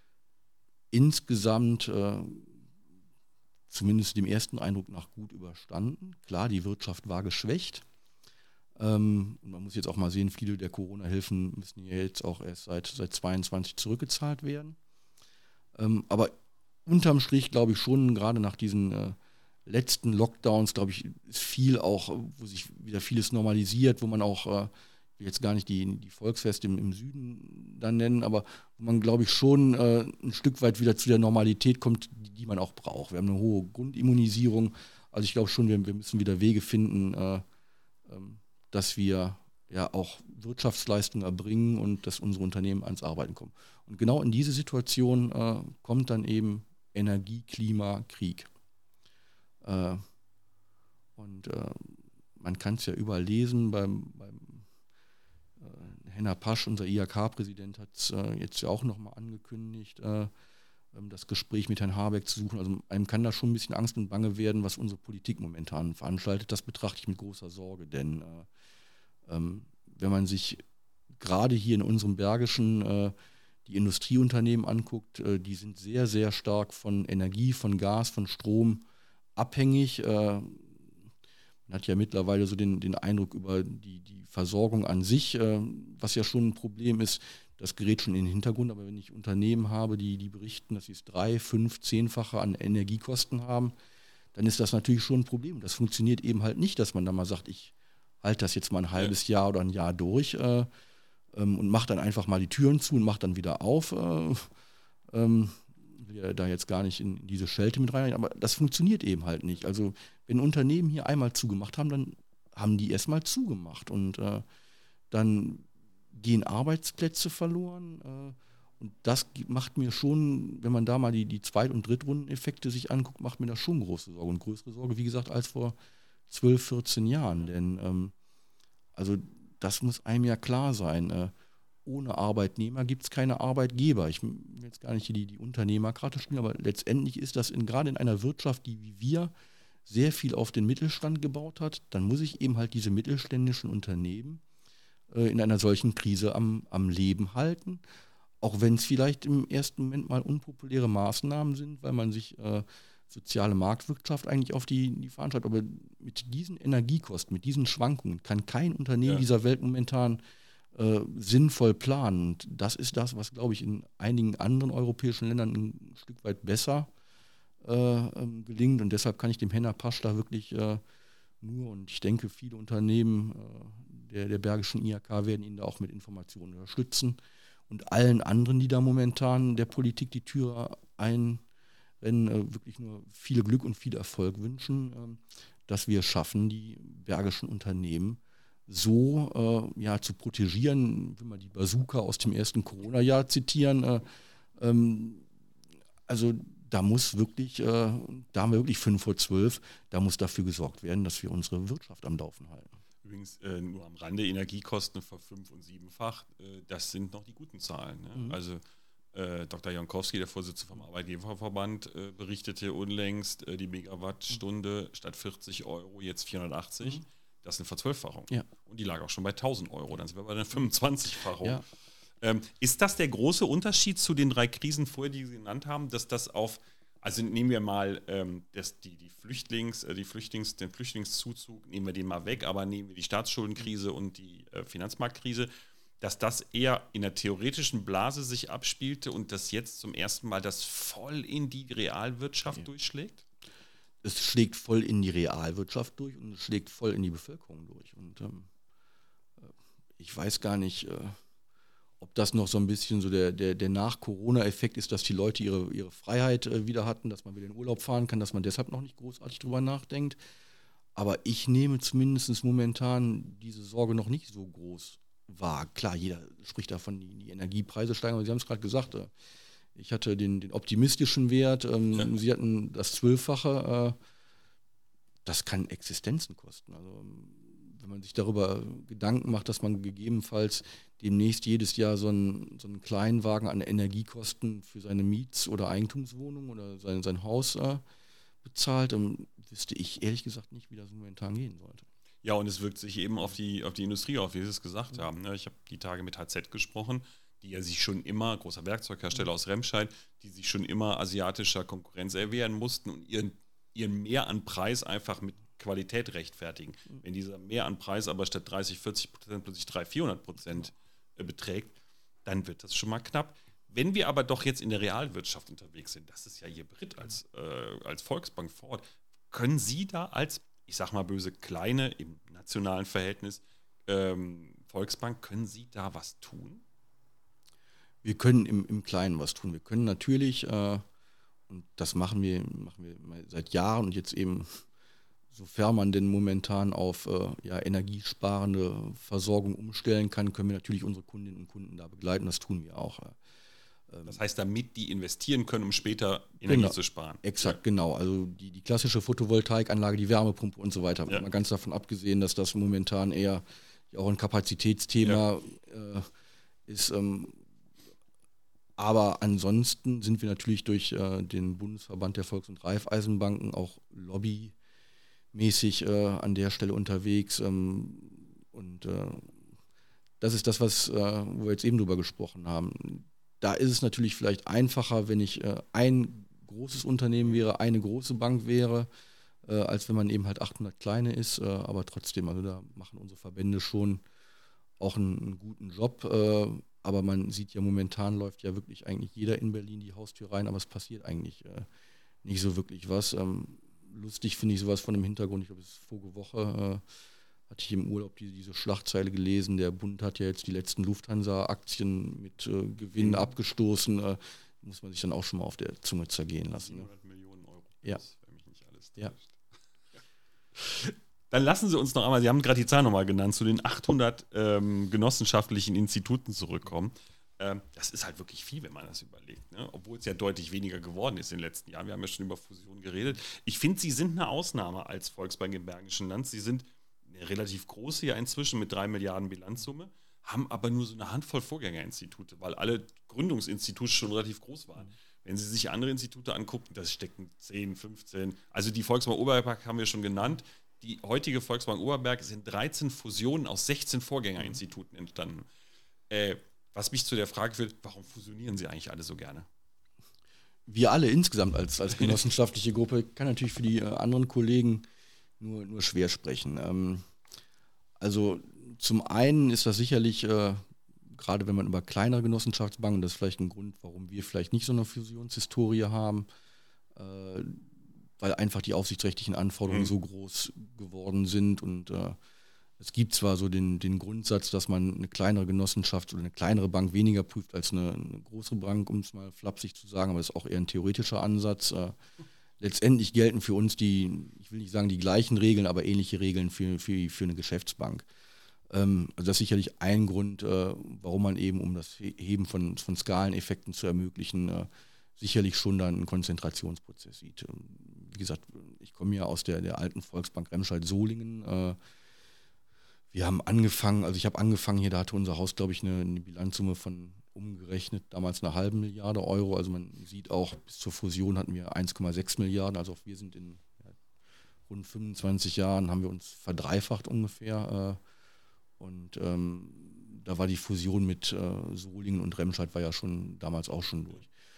insgesamt, äh, zumindest dem ersten Eindruck nach, gut überstanden. Klar, die Wirtschaft war geschwächt. Ähm, und man muss jetzt auch mal sehen, viele der Corona-Hilfen müssen ja jetzt auch erst seit, seit zweiundzwanzig zurückgezahlt werden. Ähm, aber unterm Strich glaube ich schon, gerade nach diesen äh, letzten Lockdowns, glaube ich, ist viel auch, wo sich wieder vieles normalisiert, wo man auch, äh, ich will jetzt gar nicht die, die Volksfeste im, im Süden dann nennen, aber wo man, glaube ich, schon äh, ein Stück weit wieder zu der Normalität kommt, die, die man auch braucht. Wir haben eine hohe Grundimmunisierung, also ich glaube schon, wir, wir müssen wieder Wege finden, äh, ähm, dass wir ja auch Wirtschaftsleistungen erbringen und dass unsere Unternehmen ans Arbeiten kommen. Und genau in diese Situation äh, kommt dann eben Energie, Klima, Krieg. Äh, und äh, man kann es ja überall lesen, beim, beim äh, Henner Pasch, unser I H K-Präsident, hat es äh, jetzt ja auch nochmal angekündigt, äh, das Gespräch mit Herrn Habeck zu suchen. Also einem kann da schon ein bisschen Angst und Bange werden, was unsere Politik momentan veranstaltet. Das betrachte ich mit großer Sorge, denn äh, ähm, wenn man sich gerade hier in unserem Bergischen äh, die Industrieunternehmen anguckt, äh, die sind sehr, sehr stark von Energie, von Gas, von Strom abhängig. Äh, man hat ja mittlerweile so den, den Eindruck über die, die Versorgung an sich, äh, was ja schon ein Problem ist. Das gerät schon in den Hintergrund, aber wenn ich Unternehmen habe, die, die berichten, dass sie es drei, fünf, zehnfache an Energiekosten haben, dann ist das natürlich schon ein Problem. Das funktioniert eben halt nicht, dass man da mal sagt, ich halte das jetzt mal ein halbes ja. Jahr oder ein Jahr durch äh, ähm, und mache dann einfach mal die Türen zu und mache dann wieder auf. Äh, ähm, will ja da jetzt gar nicht in diese Schelte mit rein, aber das funktioniert eben halt nicht. Also wenn Unternehmen hier einmal zugemacht haben, dann haben die erstmal zugemacht und äh, dann gehen Arbeitsplätze verloren äh, und das macht mir schon, wenn man da mal die, die Zweit- und Drittrundeneffekte sich anguckt, macht mir das schon große Sorge und größere Sorge, wie gesagt, als vor zwölf, vierzehn Jahren, denn ähm, also das muss einem ja klar sein, äh, ohne Arbeitnehmer gibt es keine Arbeitgeber. Ich will jetzt gar nicht hier die, die Unternehmerkarte spielen, aber letztendlich ist das in, gerade in einer Wirtschaft, die wie wir sehr viel auf den Mittelstand gebaut hat, dann muss ich eben halt diese mittelständischen Unternehmen äh, in einer solchen Krise am, am Leben halten, auch wenn es vielleicht im ersten Moment mal unpopuläre Maßnahmen sind, weil man sich äh, soziale Marktwirtschaft eigentlich auf die, die Fahnen schreibt. Aber mit diesen Energiekosten, mit diesen Schwankungen kann kein Unternehmen ja. dieser Welt momentan äh, sinnvoll planen. Und das ist das, was, glaube ich, in einigen anderen europäischen Ländern ein Stück weit besser äh, ähm, gelingt. Und deshalb kann ich dem Henner Pasch da wirklich äh, nur, und ich denke, viele Unternehmen äh, der, der Bergischen I H K werden ihn da auch mit Informationen unterstützen. Und allen anderen, die da momentan der Politik die Tür ein Rennen äh, wirklich nur viel Glück und viel Erfolg wünschen, äh, dass wir schaffen, die bergischen Unternehmen so äh, ja, zu protegieren, wenn wir die Bazooka aus dem ersten Corona-Jahr zitieren. Äh, ähm, also da muss wirklich, äh, da haben wir wirklich fünf vor zwölf, da muss dafür gesorgt werden, dass wir unsere Wirtschaft am Laufen halten. Übrigens äh, nur am Rande, Energiekosten verfünf- und siebenfach, äh, das sind noch die guten Zahlen. Ne? Mhm. Also Äh, Doktor Jankowski, der Vorsitzende vom Arbeitgeberverband, äh, berichtete unlängst, äh, die Megawattstunde mhm. statt vierzig Euro jetzt vierhundertachtzig. Mhm. Das ist eine Verzwölffachung. Ja. Und die lag auch schon bei tausend Euro. Dann sind wir bei der fünfundzwanzigfachung. Ja. Ähm, ist das der große Unterschied zu den drei Krisen vorher, die Sie genannt haben, dass das auf, Also nehmen wir mal ähm, das, die, die Flüchtlings, äh, die Flüchtlings, den Flüchtlingszuzug, nehmen wir den mal weg, aber nehmen wir die Staatsschuldenkrise und die äh, Finanzmarktkrise, dass das eher in der theoretischen Blase sich abspielte und dass jetzt zum ersten Mal das voll in die Realwirtschaft ja. durchschlägt? Es schlägt voll in die Realwirtschaft durch und es schlägt voll in die Bevölkerung durch. Und ähm, ich weiß gar nicht, äh, ob das noch so ein bisschen so der, der, der Nach-Corona-Effekt ist, dass die Leute ihre, ihre Freiheit äh, wieder hatten, dass man wieder in den Urlaub fahren kann, dass man deshalb noch nicht großartig drüber nachdenkt. Aber ich nehme zumindest momentan diese Sorge noch nicht so groß wahr. Klar, jeder spricht davon, die, die Energiepreise steigen, aber Sie haben es gerade gesagt, äh, ich hatte den, den optimistischen Wert, ähm, ja. Sie hatten das Zwölffache, äh, das kann Existenzen kosten. Also wenn man sich darüber Gedanken macht, dass man gegebenenfalls demnächst jedes Jahr so einen, so einen Kleinwagen an Energiekosten für seine Miets- oder Eigentumswohnung oder sein, sein Haus äh, bezahlt, dann wüsste ich ehrlich gesagt nicht, wie das momentan gehen sollte. Ja, und es wirkt sich eben auf die, auf die Industrie auf, wie Sie es gesagt haben. Ne? Ich habe die Tage mit H Z gesprochen, die ja sich schon immer, großer Werkzeughersteller aus Remscheid, die sich schon immer asiatischer Konkurrenz erwehren mussten und ihren, ihren Mehr an Preis einfach mit Qualität rechtfertigen. Wenn dieser Mehr an Preis aber statt dreißig, vierzig Prozent plötzlich dreihundert, vierhundert Prozent beträgt, dann wird das schon mal knapp. Wenn wir aber doch jetzt in der Realwirtschaft unterwegs sind, das ist ja Ihr Beritt als, äh, als Volksbank vor Ort, können Sie da als, ich sag mal böse, kleine, im nationalen Verhältnis ähm, Volksbank, können Sie da was tun? Wir können im, im Kleinen was tun. Wir können natürlich, äh, und das machen wir, machen wir seit Jahren und jetzt eben, sofern man denn momentan auf äh, ja, energiesparende Versorgung umstellen kann, können wir natürlich unsere Kundinnen und Kunden da begleiten. Das tun wir auch. Ähm, das heißt, damit die investieren können, um später Energie genau, zu sparen. Exakt, ja. genau. Also die, die klassische Photovoltaikanlage, die Wärmepumpe und so weiter. Ja. Mal ganz davon abgesehen, dass das momentan eher auch ein Kapazitätsthema ja. äh, ist. Ähm, aber ansonsten sind wir natürlich durch äh, den Bundesverband der Volks- und Raiffeisenbanken auch Lobby mäßig äh, an der Stelle unterwegs ähm, und äh, das ist das, was äh, wo wir jetzt eben drüber gesprochen haben. Da ist es natürlich vielleicht einfacher, wenn ich äh, ein großes Unternehmen wäre, eine große Bank wäre, äh, als wenn man eben halt achthundert kleine ist, äh, aber trotzdem, also da machen unsere Verbände schon auch einen, einen guten Job, äh, aber man sieht ja momentan läuft ja wirklich eigentlich jeder in Berlin die Haustür rein, aber es passiert eigentlich äh, nicht so wirklich was. Ähm, Lustig finde ich sowas von dem Hintergrund. Ich glaube, es ist vorige Woche, äh, hatte ich im Urlaub die, diese Schlagzeile gelesen. Der Bund hat ja jetzt die letzten Lufthansa-Aktien mit äh, Gewinn mhm. abgestoßen. Äh, muss man sich dann auch schon mal auf der Zunge zergehen lassen. siebenhundert Millionen Euro. Ja. Das, wenn mich nicht alles ja. Dann lassen Sie uns noch einmal, Sie haben gerade die Zahl nochmal genannt, zu den achthundert ähm, genossenschaftlichen Instituten zurückkommen. Das ist halt wirklich viel, wenn man das überlegt, ne? Obwohl es ja deutlich weniger geworden ist in den letzten Jahren. Wir haben ja schon über Fusionen geredet. Ich finde, Sie sind eine Ausnahme als Volksbank im Bergischen Land. Sie sind eine relativ große ja inzwischen mit drei Milliarden Bilanzsumme, haben aber nur so eine Handvoll Vorgängerinstitute, weil alle Gründungsinstitute schon relativ groß waren. Mhm. Wenn Sie sich andere Institute angucken, das stecken zehn, fünfzehn. Also die Volksbank Oberberg haben wir schon genannt. Die heutige Volksbank Oberberg sind dreizehn Fusionen aus sechzehn Vorgängerinstituten entstanden. Äh, Was mich zu der Frage führt, warum fusionieren Sie eigentlich alle so gerne? Wir alle insgesamt als, als genossenschaftliche Gruppe, kann natürlich für die äh, anderen Kollegen nur, nur schwer sprechen. Ähm, also zum einen ist das sicherlich, äh, gerade wenn man über kleinere Genossenschaftsbanken, das ist vielleicht ein Grund, warum wir vielleicht nicht so eine Fusionshistorie haben, äh, weil einfach die aufsichtsrechtlichen Anforderungen mhm. so groß geworden sind und äh, es gibt zwar so den, den Grundsatz, dass man eine kleinere Genossenschaft oder eine kleinere Bank weniger prüft als eine, eine größere Bank, um es mal flapsig zu sagen, aber das ist auch eher ein theoretischer Ansatz. Äh, letztendlich gelten für uns die, ich will nicht sagen die gleichen Regeln, aber ähnliche Regeln für, für, für eine Geschäftsbank. Ähm, also das ist sicherlich ein Grund, äh, warum man eben, um das Heben von, von Skaleneffekten zu ermöglichen, äh, sicherlich schon dann einen Konzentrationsprozess sieht. Wie gesagt, ich komme ja aus der, der alten Volksbank Remscheid-Solingen. Äh, Wir haben angefangen, also ich habe angefangen hier, da hatte unser Haus, glaube ich, eine, eine Bilanzsumme von umgerechnet damals eine halbe Milliarde Euro. Also man sieht auch, bis zur Fusion hatten wir eins Komma sechs Milliarden. Also auch wir sind in ja, rund fünfundzwanzig Jahren, haben wir uns verdreifacht ungefähr. Äh, und ähm, da war die Fusion mit äh, Solingen und Remscheid war ja schon damals auch schon durch.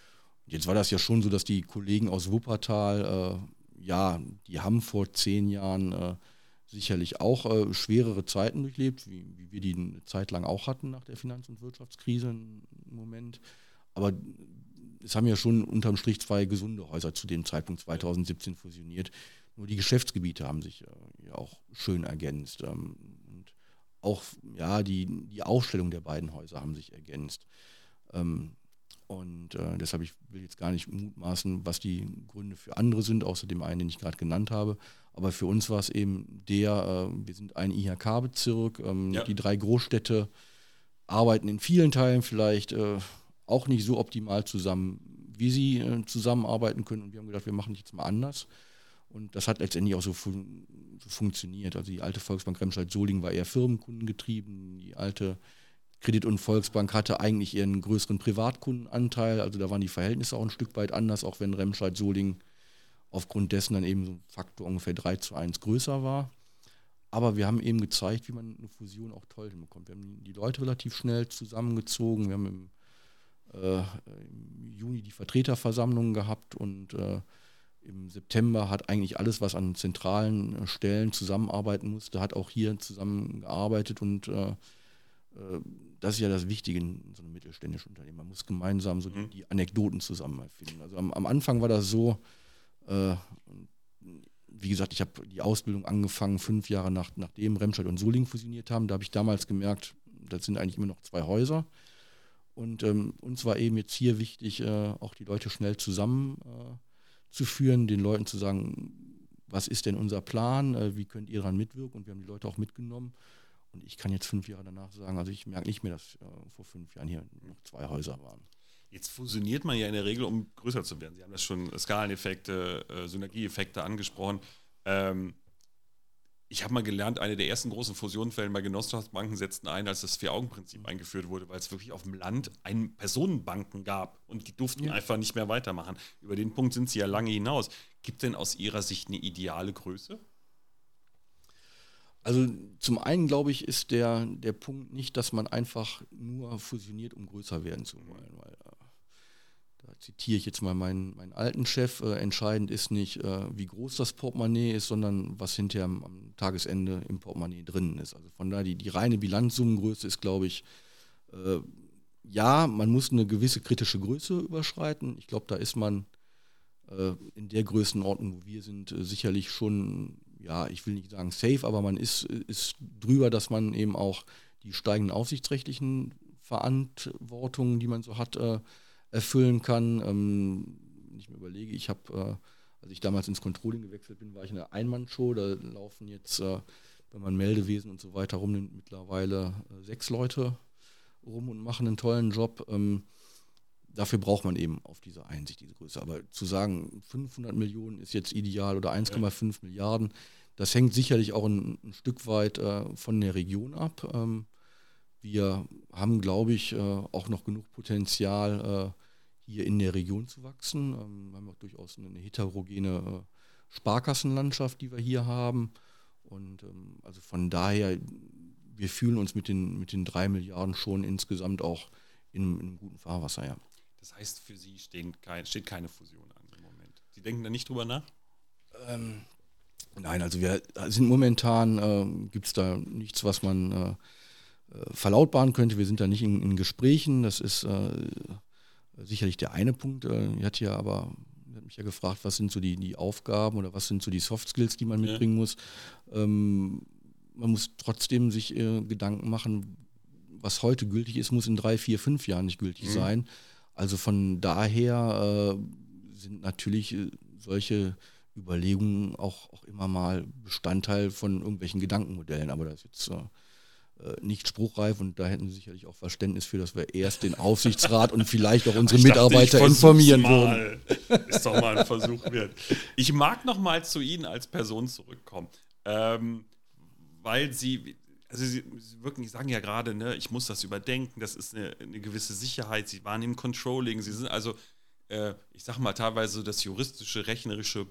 Jetzt war das ja schon so, dass die Kollegen aus Wuppertal, äh, ja, die haben vor zehn Jahren äh, sicherlich auch äh, schwerere Zeiten durchlebt, wie, wie wir die eine Zeit lang auch hatten nach der Finanz- und Wirtschaftskrise im Moment. Aber es haben ja schon unterm Strich zwei gesunde Häuser zu dem Zeitpunkt zweitausendsiebzehn fusioniert. Nur die Geschäftsgebiete haben sich äh, ja auch schön ergänzt. Ähm, und auch ja, die, die Aufstellung der beiden Häuser haben sich ergänzt. Ähm, Und äh, deshalb, ich will jetzt gar nicht mutmaßen, was die Gründe für andere sind, außer dem einen, den ich gerade genannt habe. Aber für uns war es eben der, äh, wir sind ein I H K-Bezirk, ähm, ja. Die drei Großstädte arbeiten in vielen Teilen vielleicht äh, auch nicht so optimal zusammen, wie sie äh, zusammenarbeiten können. Und wir haben gedacht, wir machen das jetzt mal anders. Und das hat letztendlich auch so, fun- so funktioniert. Also die alte Volksbank Remscheid-Solingen war eher firmenkundengetrieben, die alte Kredit- und Volksbank hatte eigentlich ihren größeren Privatkundenanteil, also da waren die Verhältnisse auch ein Stück weit anders, auch wenn Remscheid-Solingen aufgrund dessen dann eben so ein Faktor ungefähr drei zu eins größer war. Aber wir haben eben gezeigt, wie man eine Fusion auch toll hinbekommt. Wir haben die Leute relativ schnell zusammengezogen, wir haben im, äh, im Juni die Vertreterversammlung gehabt und äh, im September hat eigentlich alles, was an zentralen Stellen zusammenarbeiten musste, hat auch hier zusammengearbeitet und äh, das ist ja das Wichtige in so einem mittelständischen Unternehmen. Man muss gemeinsam so die, die Anekdoten zusammen erfinden. Also am, am Anfang war das so, äh, wie gesagt, ich habe die Ausbildung angefangen fünf Jahre nach, nachdem Remscheid und Solingen fusioniert haben. Da habe ich damals gemerkt, das sind eigentlich immer noch zwei Häuser. Und ähm, uns war eben jetzt hier wichtig, äh, auch die Leute schnell zusammenzuführen, äh, zu führen, den Leuten zu sagen, was ist denn unser Plan, äh, wie könnt ihr daran mitwirken? Und wir haben die Leute auch mitgenommen. Und ich kann jetzt fünf Jahre danach sagen, also ich merke nicht mehr, dass äh, vor fünf Jahren hier noch zwei Häuser waren. Jetzt fusioniert man ja in der Regel, um größer zu werden. Sie haben das schon Skaleneffekte, äh, Synergieeffekte angesprochen. Ähm, ich habe mal gelernt, eine der ersten großen Fusionsfälle bei Genossenschaftsbanken setzten ein, als das Vier-Augen-Prinzip mhm. eingeführt wurde, weil es wirklich auf dem Land ein Personenbanken gab und die durften ja. einfach nicht mehr weitermachen. Über den Punkt sind sie ja lange hinaus. Gibt denn aus Ihrer Sicht eine ideale Größe? Also zum einen, glaube ich, ist der, der Punkt nicht, dass man einfach nur fusioniert, um größer werden zu wollen. Weil, äh, da zitiere ich jetzt mal meinen, meinen alten Chef, äh, entscheidend ist nicht, äh, wie groß das Portemonnaie ist, sondern was hinterher am, am Tagesende im Portemonnaie drin ist. Also von daher, die, die reine Bilanzsummengröße ist, glaube ich, äh, ja, man muss eine gewisse kritische Größe überschreiten. Ich glaube, da ist man äh, in der Größenordnung, wo wir sind, äh, sicherlich schon... ja, ich will nicht sagen safe, aber man ist, ist drüber, dass man eben auch die steigenden aufsichtsrechtlichen Verantwortungen, die man so hat, äh, erfüllen kann. Ähm, wenn ich mir überlege, ich habe, äh, als ich damals ins Controlling gewechselt bin, war ich in einer Einmannshow, da laufen jetzt, äh, wenn man Meldewesen und so weiter rumnimmt, mittlerweile äh, sechs Leute rum und machen einen tollen Job. Ähm, Dafür braucht man eben auf diese Einsicht, diese Größe. Aber zu sagen, fünfhundert Millionen ist jetzt ideal oder eins Komma fünf ja. Milliarden, das hängt sicherlich auch ein, ein Stück weit äh, von der Region ab. Ähm, wir haben, glaube ich, äh, auch noch genug Potenzial, äh, hier in der Region zu wachsen. Ähm, wir haben auch durchaus eine heterogene äh, Sparkassenlandschaft, die wir hier haben. Und ähm, also von daher, wir fühlen uns mit den, mit den drei Milliarden schon insgesamt auch in, in einem guten Fahrwasser, ja. Das heißt, für Sie stehen kein, steht keine Fusion an im Moment. Sie denken da nicht drüber nach? Ähm, nein, also wir sind momentan, äh, gibt es da nichts, was man äh, verlautbaren könnte. Wir sind da nicht in, in Gesprächen. Das ist äh, sicherlich der eine Punkt. Äh, ich hatte ja aber, ich habe mich ja gefragt, was sind so die, die Aufgaben oder was sind so die Soft Skills, die man ja. mitbringen muss. Ähm, man muss trotzdem sich äh, Gedanken machen, was heute gültig ist, muss in drei, vier, fünf Jahren nicht gültig mhm. sein. Also von daher äh, sind natürlich äh, solche Überlegungen auch, auch immer mal Bestandteil von irgendwelchen Gedankenmodellen. Aber das ist jetzt äh, nicht spruchreif und da hätten Sie sicherlich auch Verständnis für, dass wir erst den Aufsichtsrat und vielleicht auch unsere ich Mitarbeiter dachte, ich informieren würden. Ist doch mal ein Versuch wert. Ich mag noch mal zu Ihnen als Person zurückkommen, ähm, weil Sie... Also Sie, Sie wirken, Sie sagen ja gerade, ne, ich muss das überdenken, das ist eine, eine gewisse Sicherheit, Sie waren im Controlling, Sie sind also, äh, ich sag mal, teilweise das juristische, rechnerische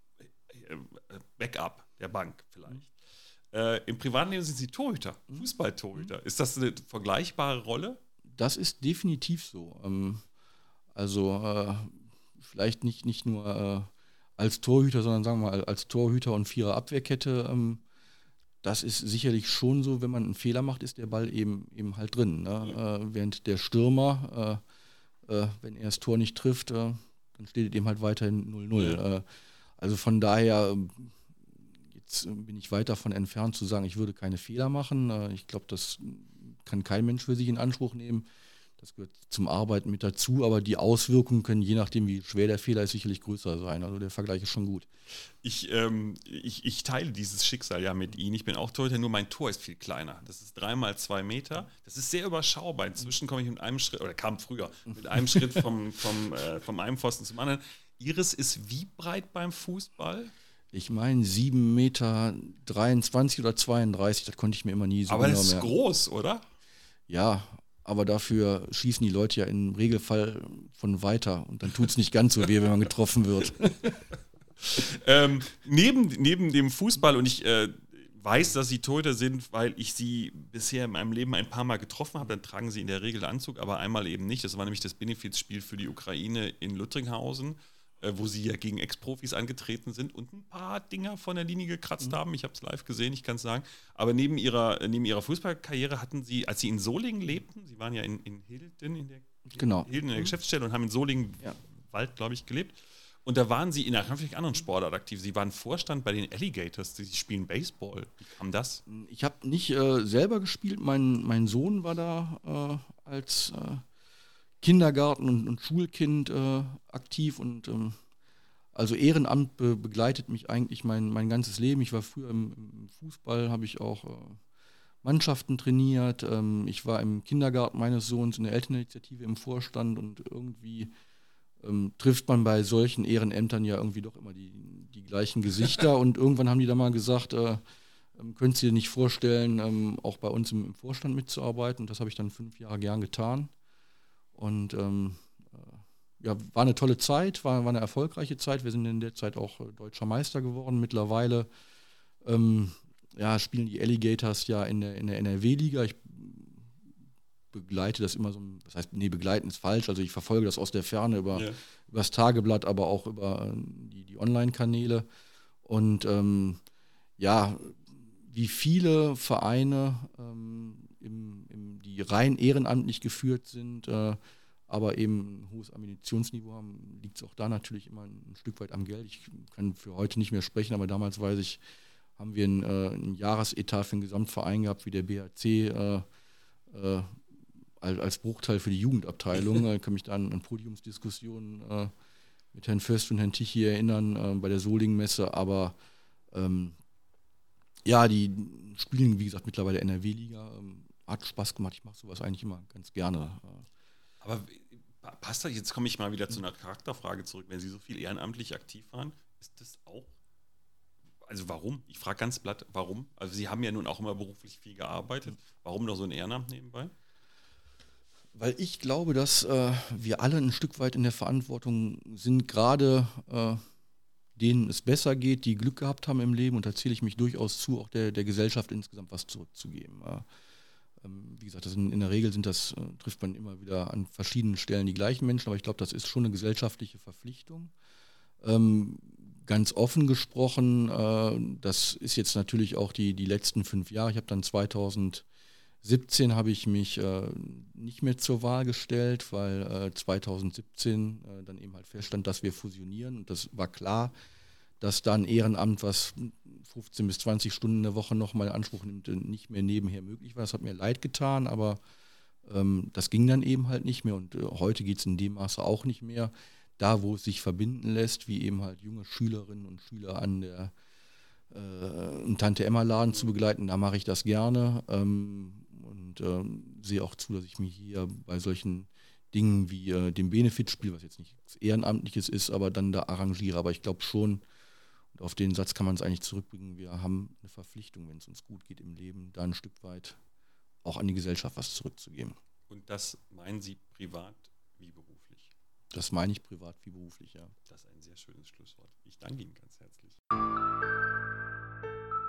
äh, Backup der Bank vielleicht. Mhm. Äh, Im Privatleben sind Sie Torhüter, mhm. Fußballtorhüter. Mhm. Ist das eine vergleichbare Rolle? Das ist definitiv so. Ähm, also äh, vielleicht nicht, nicht nur äh, als Torhüter, sondern sagen wir mal als Torhüter und Vierer Abwehrkette. Ähm, das ist sicherlich schon so, wenn man einen Fehler macht, ist der Ball eben, eben halt drin. Ne? Ja. Äh, während der Stürmer, äh, äh, wenn er das Tor nicht trifft, äh, dann steht es eben halt weiterhin null null. Ja. Äh, also von daher, jetzt bin ich weit davon entfernt zu sagen, ich würde keine Fehler machen. Äh, ich glaube, das kann kein Mensch für sich in Anspruch nehmen. Das gehört zum Arbeiten mit dazu, aber die Auswirkungen können, je nachdem wie schwer der Fehler ist, sicherlich größer sein. Also der Vergleich ist schon gut. Ich, ähm, ich, ich teile dieses Schicksal ja mit Ihnen. Ich bin auch Torhüter, nur mein Tor ist viel kleiner. Das ist dreimal zwei Meter. Das ist sehr überschaubar. Inzwischen komme ich mit einem Schritt, oder kam früher, mit einem Schritt vom, vom, äh, vom einen Pfosten zum anderen. Ihres ist wie breit beim Fußball? Ich meine sieben Meter dreiundzwanzig oder zweiunddreißig, das konnte ich mir immer nie so aber genau das ist merken. Groß, oder? Ja, aber dafür schießen die Leute ja im Regelfall von weiter und dann tut es nicht ganz so weh, wenn man getroffen wird. ähm, neben, neben dem Fußball, und ich äh, weiß, dass Sie Torhüter sind, weil ich Sie bisher in meinem Leben ein paar Mal getroffen habe, dann tragen Sie in der Regel Anzug, aber einmal eben nicht. Das war nämlich das Benefizspiel für die Ukraine in Lüttringhausen, äh, wo Sie ja gegen Ex-Profis angetreten sind und ein paar Dinger von der Linie gekratzt mhm. haben. Ich habe es live gesehen, ich kann es sagen. Aber neben Ihrer, neben Ihrer Fußballkarriere hatten Sie, als Sie in Solingen lebten, Sie waren ja in, in Hilden, in der, genau. Hilden in der Geschäftsstelle und haben in Solingen ja. Wald, glaube ich, gelebt. Und da waren Sie in einer völlig anderen Sportart aktiv. Sie waren Vorstand bei den Alligators, die spielen Baseball. Wie kam das? Ich habe nicht äh, selber gespielt. Mein, mein Sohn war da äh, als äh, Kindergarten- und, und Schulkind äh, aktiv. Und ähm, also Ehrenamt be- begleitet mich eigentlich mein, mein ganzes Leben. Ich war früher im, im Fußball, habe ich auch äh, Mannschaften trainiert. Ähm, ich war im Kindergarten meines Sohns in der Elterninitiative im Vorstand und irgendwie Ähm, trifft man bei solchen Ehrenämtern ja irgendwie doch immer die, die gleichen Gesichter und irgendwann haben die da mal gesagt, äh, ähm, könntest du dir nicht vorstellen, ähm, auch bei uns im, im Vorstand mitzuarbeiten, und das habe ich dann fünf Jahre gern getan und ähm, äh, ja, war eine tolle Zeit, war, war eine erfolgreiche Zeit, wir sind in der Zeit auch äh, deutscher Meister geworden, mittlerweile ähm, ja, spielen die Alligators ja in der, in der N R W-Liga, ich begleite das immer so, das heißt, nee, begleiten ist falsch, also ich verfolge das aus der Ferne über, ja. über das Tageblatt, aber auch über die, die Online-Kanäle und ähm, ja, wie viele Vereine, ähm, im, im, die rein ehrenamtlich geführt sind, äh, aber eben ein hohes Ambitionsniveau haben, liegt es auch da natürlich immer ein, ein Stück weit am Geld. Ich kann für heute nicht mehr sprechen, aber damals weiß ich, haben wir einen, äh, einen Jahresetat für einen Gesamtverein gehabt, wie der B H C, äh, äh, als Bruchteil für die Jugendabteilung. Ich kann mich da an, an Podiumsdiskussionen äh, mit Herrn Föst und Herrn Tichy erinnern, äh, bei der Solingen-Messe, aber ähm, ja, die spielen, wie gesagt, mittlerweile N R W-Liga. Ähm, hat Spaß gemacht, ich mache sowas eigentlich immer ganz gerne. Aber passt das, jetzt komme ich mal wieder zu einer Charakterfrage zurück, wenn Sie so viel ehrenamtlich aktiv waren, ist das auch, also warum? Ich frage ganz platt, warum? Also Sie haben ja nun auch immer beruflich viel gearbeitet, warum noch so ein Ehrenamt nebenbei? Weil ich glaube, dass äh, wir alle ein Stück weit in der Verantwortung sind, gerade äh, denen es besser geht, die Glück gehabt haben im Leben, und da zähle ich mich durchaus zu, auch der, der Gesellschaft insgesamt was zurückzugeben. Äh, ähm, wie gesagt, das in, in der Regel sind das, äh, trifft man immer wieder an verschiedenen Stellen die gleichen Menschen, aber ich glaube, das ist schon eine gesellschaftliche Verpflichtung. Ähm, ganz offen gesprochen, äh, das ist jetzt natürlich auch die, die letzten fünf Jahre. Ich habe dann zweitausendsiebzehn habe ich mich äh, nicht mehr zur Wahl gestellt, weil äh, zweitausendsiebzehn äh, dann eben halt feststand, dass wir fusionieren. Und das war klar, dass da ein Ehrenamt, was fünfzehn bis zwanzig Stunden in der Woche nochmal in Anspruch nimmt, nicht mehr nebenher möglich war. Das hat mir leid getan, aber ähm, das ging dann eben halt nicht mehr. Und äh, heute geht es in dem Maße auch nicht mehr. Da, wo es sich verbinden lässt, wie eben halt junge Schülerinnen und Schüler an der äh, Tante-Emma-Laden zu begleiten, da mache ich das gerne. Ähm, und ähm, sehe auch zu, dass ich mich hier bei solchen Dingen wie äh, dem Benefitspiel, was jetzt nichts Ehrenamtliches ist, aber dann da arrangiere. Aber ich glaube schon, und auf den Satz kann man es eigentlich zurückbringen, wir haben eine Verpflichtung, wenn es uns gut geht im Leben, da ein Stück weit auch an die Gesellschaft was zurückzugeben. Und das meinen Sie privat wie beruflich? Das meine ich privat wie beruflich, ja. Das ist ein sehr schönes Schlusswort. Ich danke Ihnen ganz herzlich.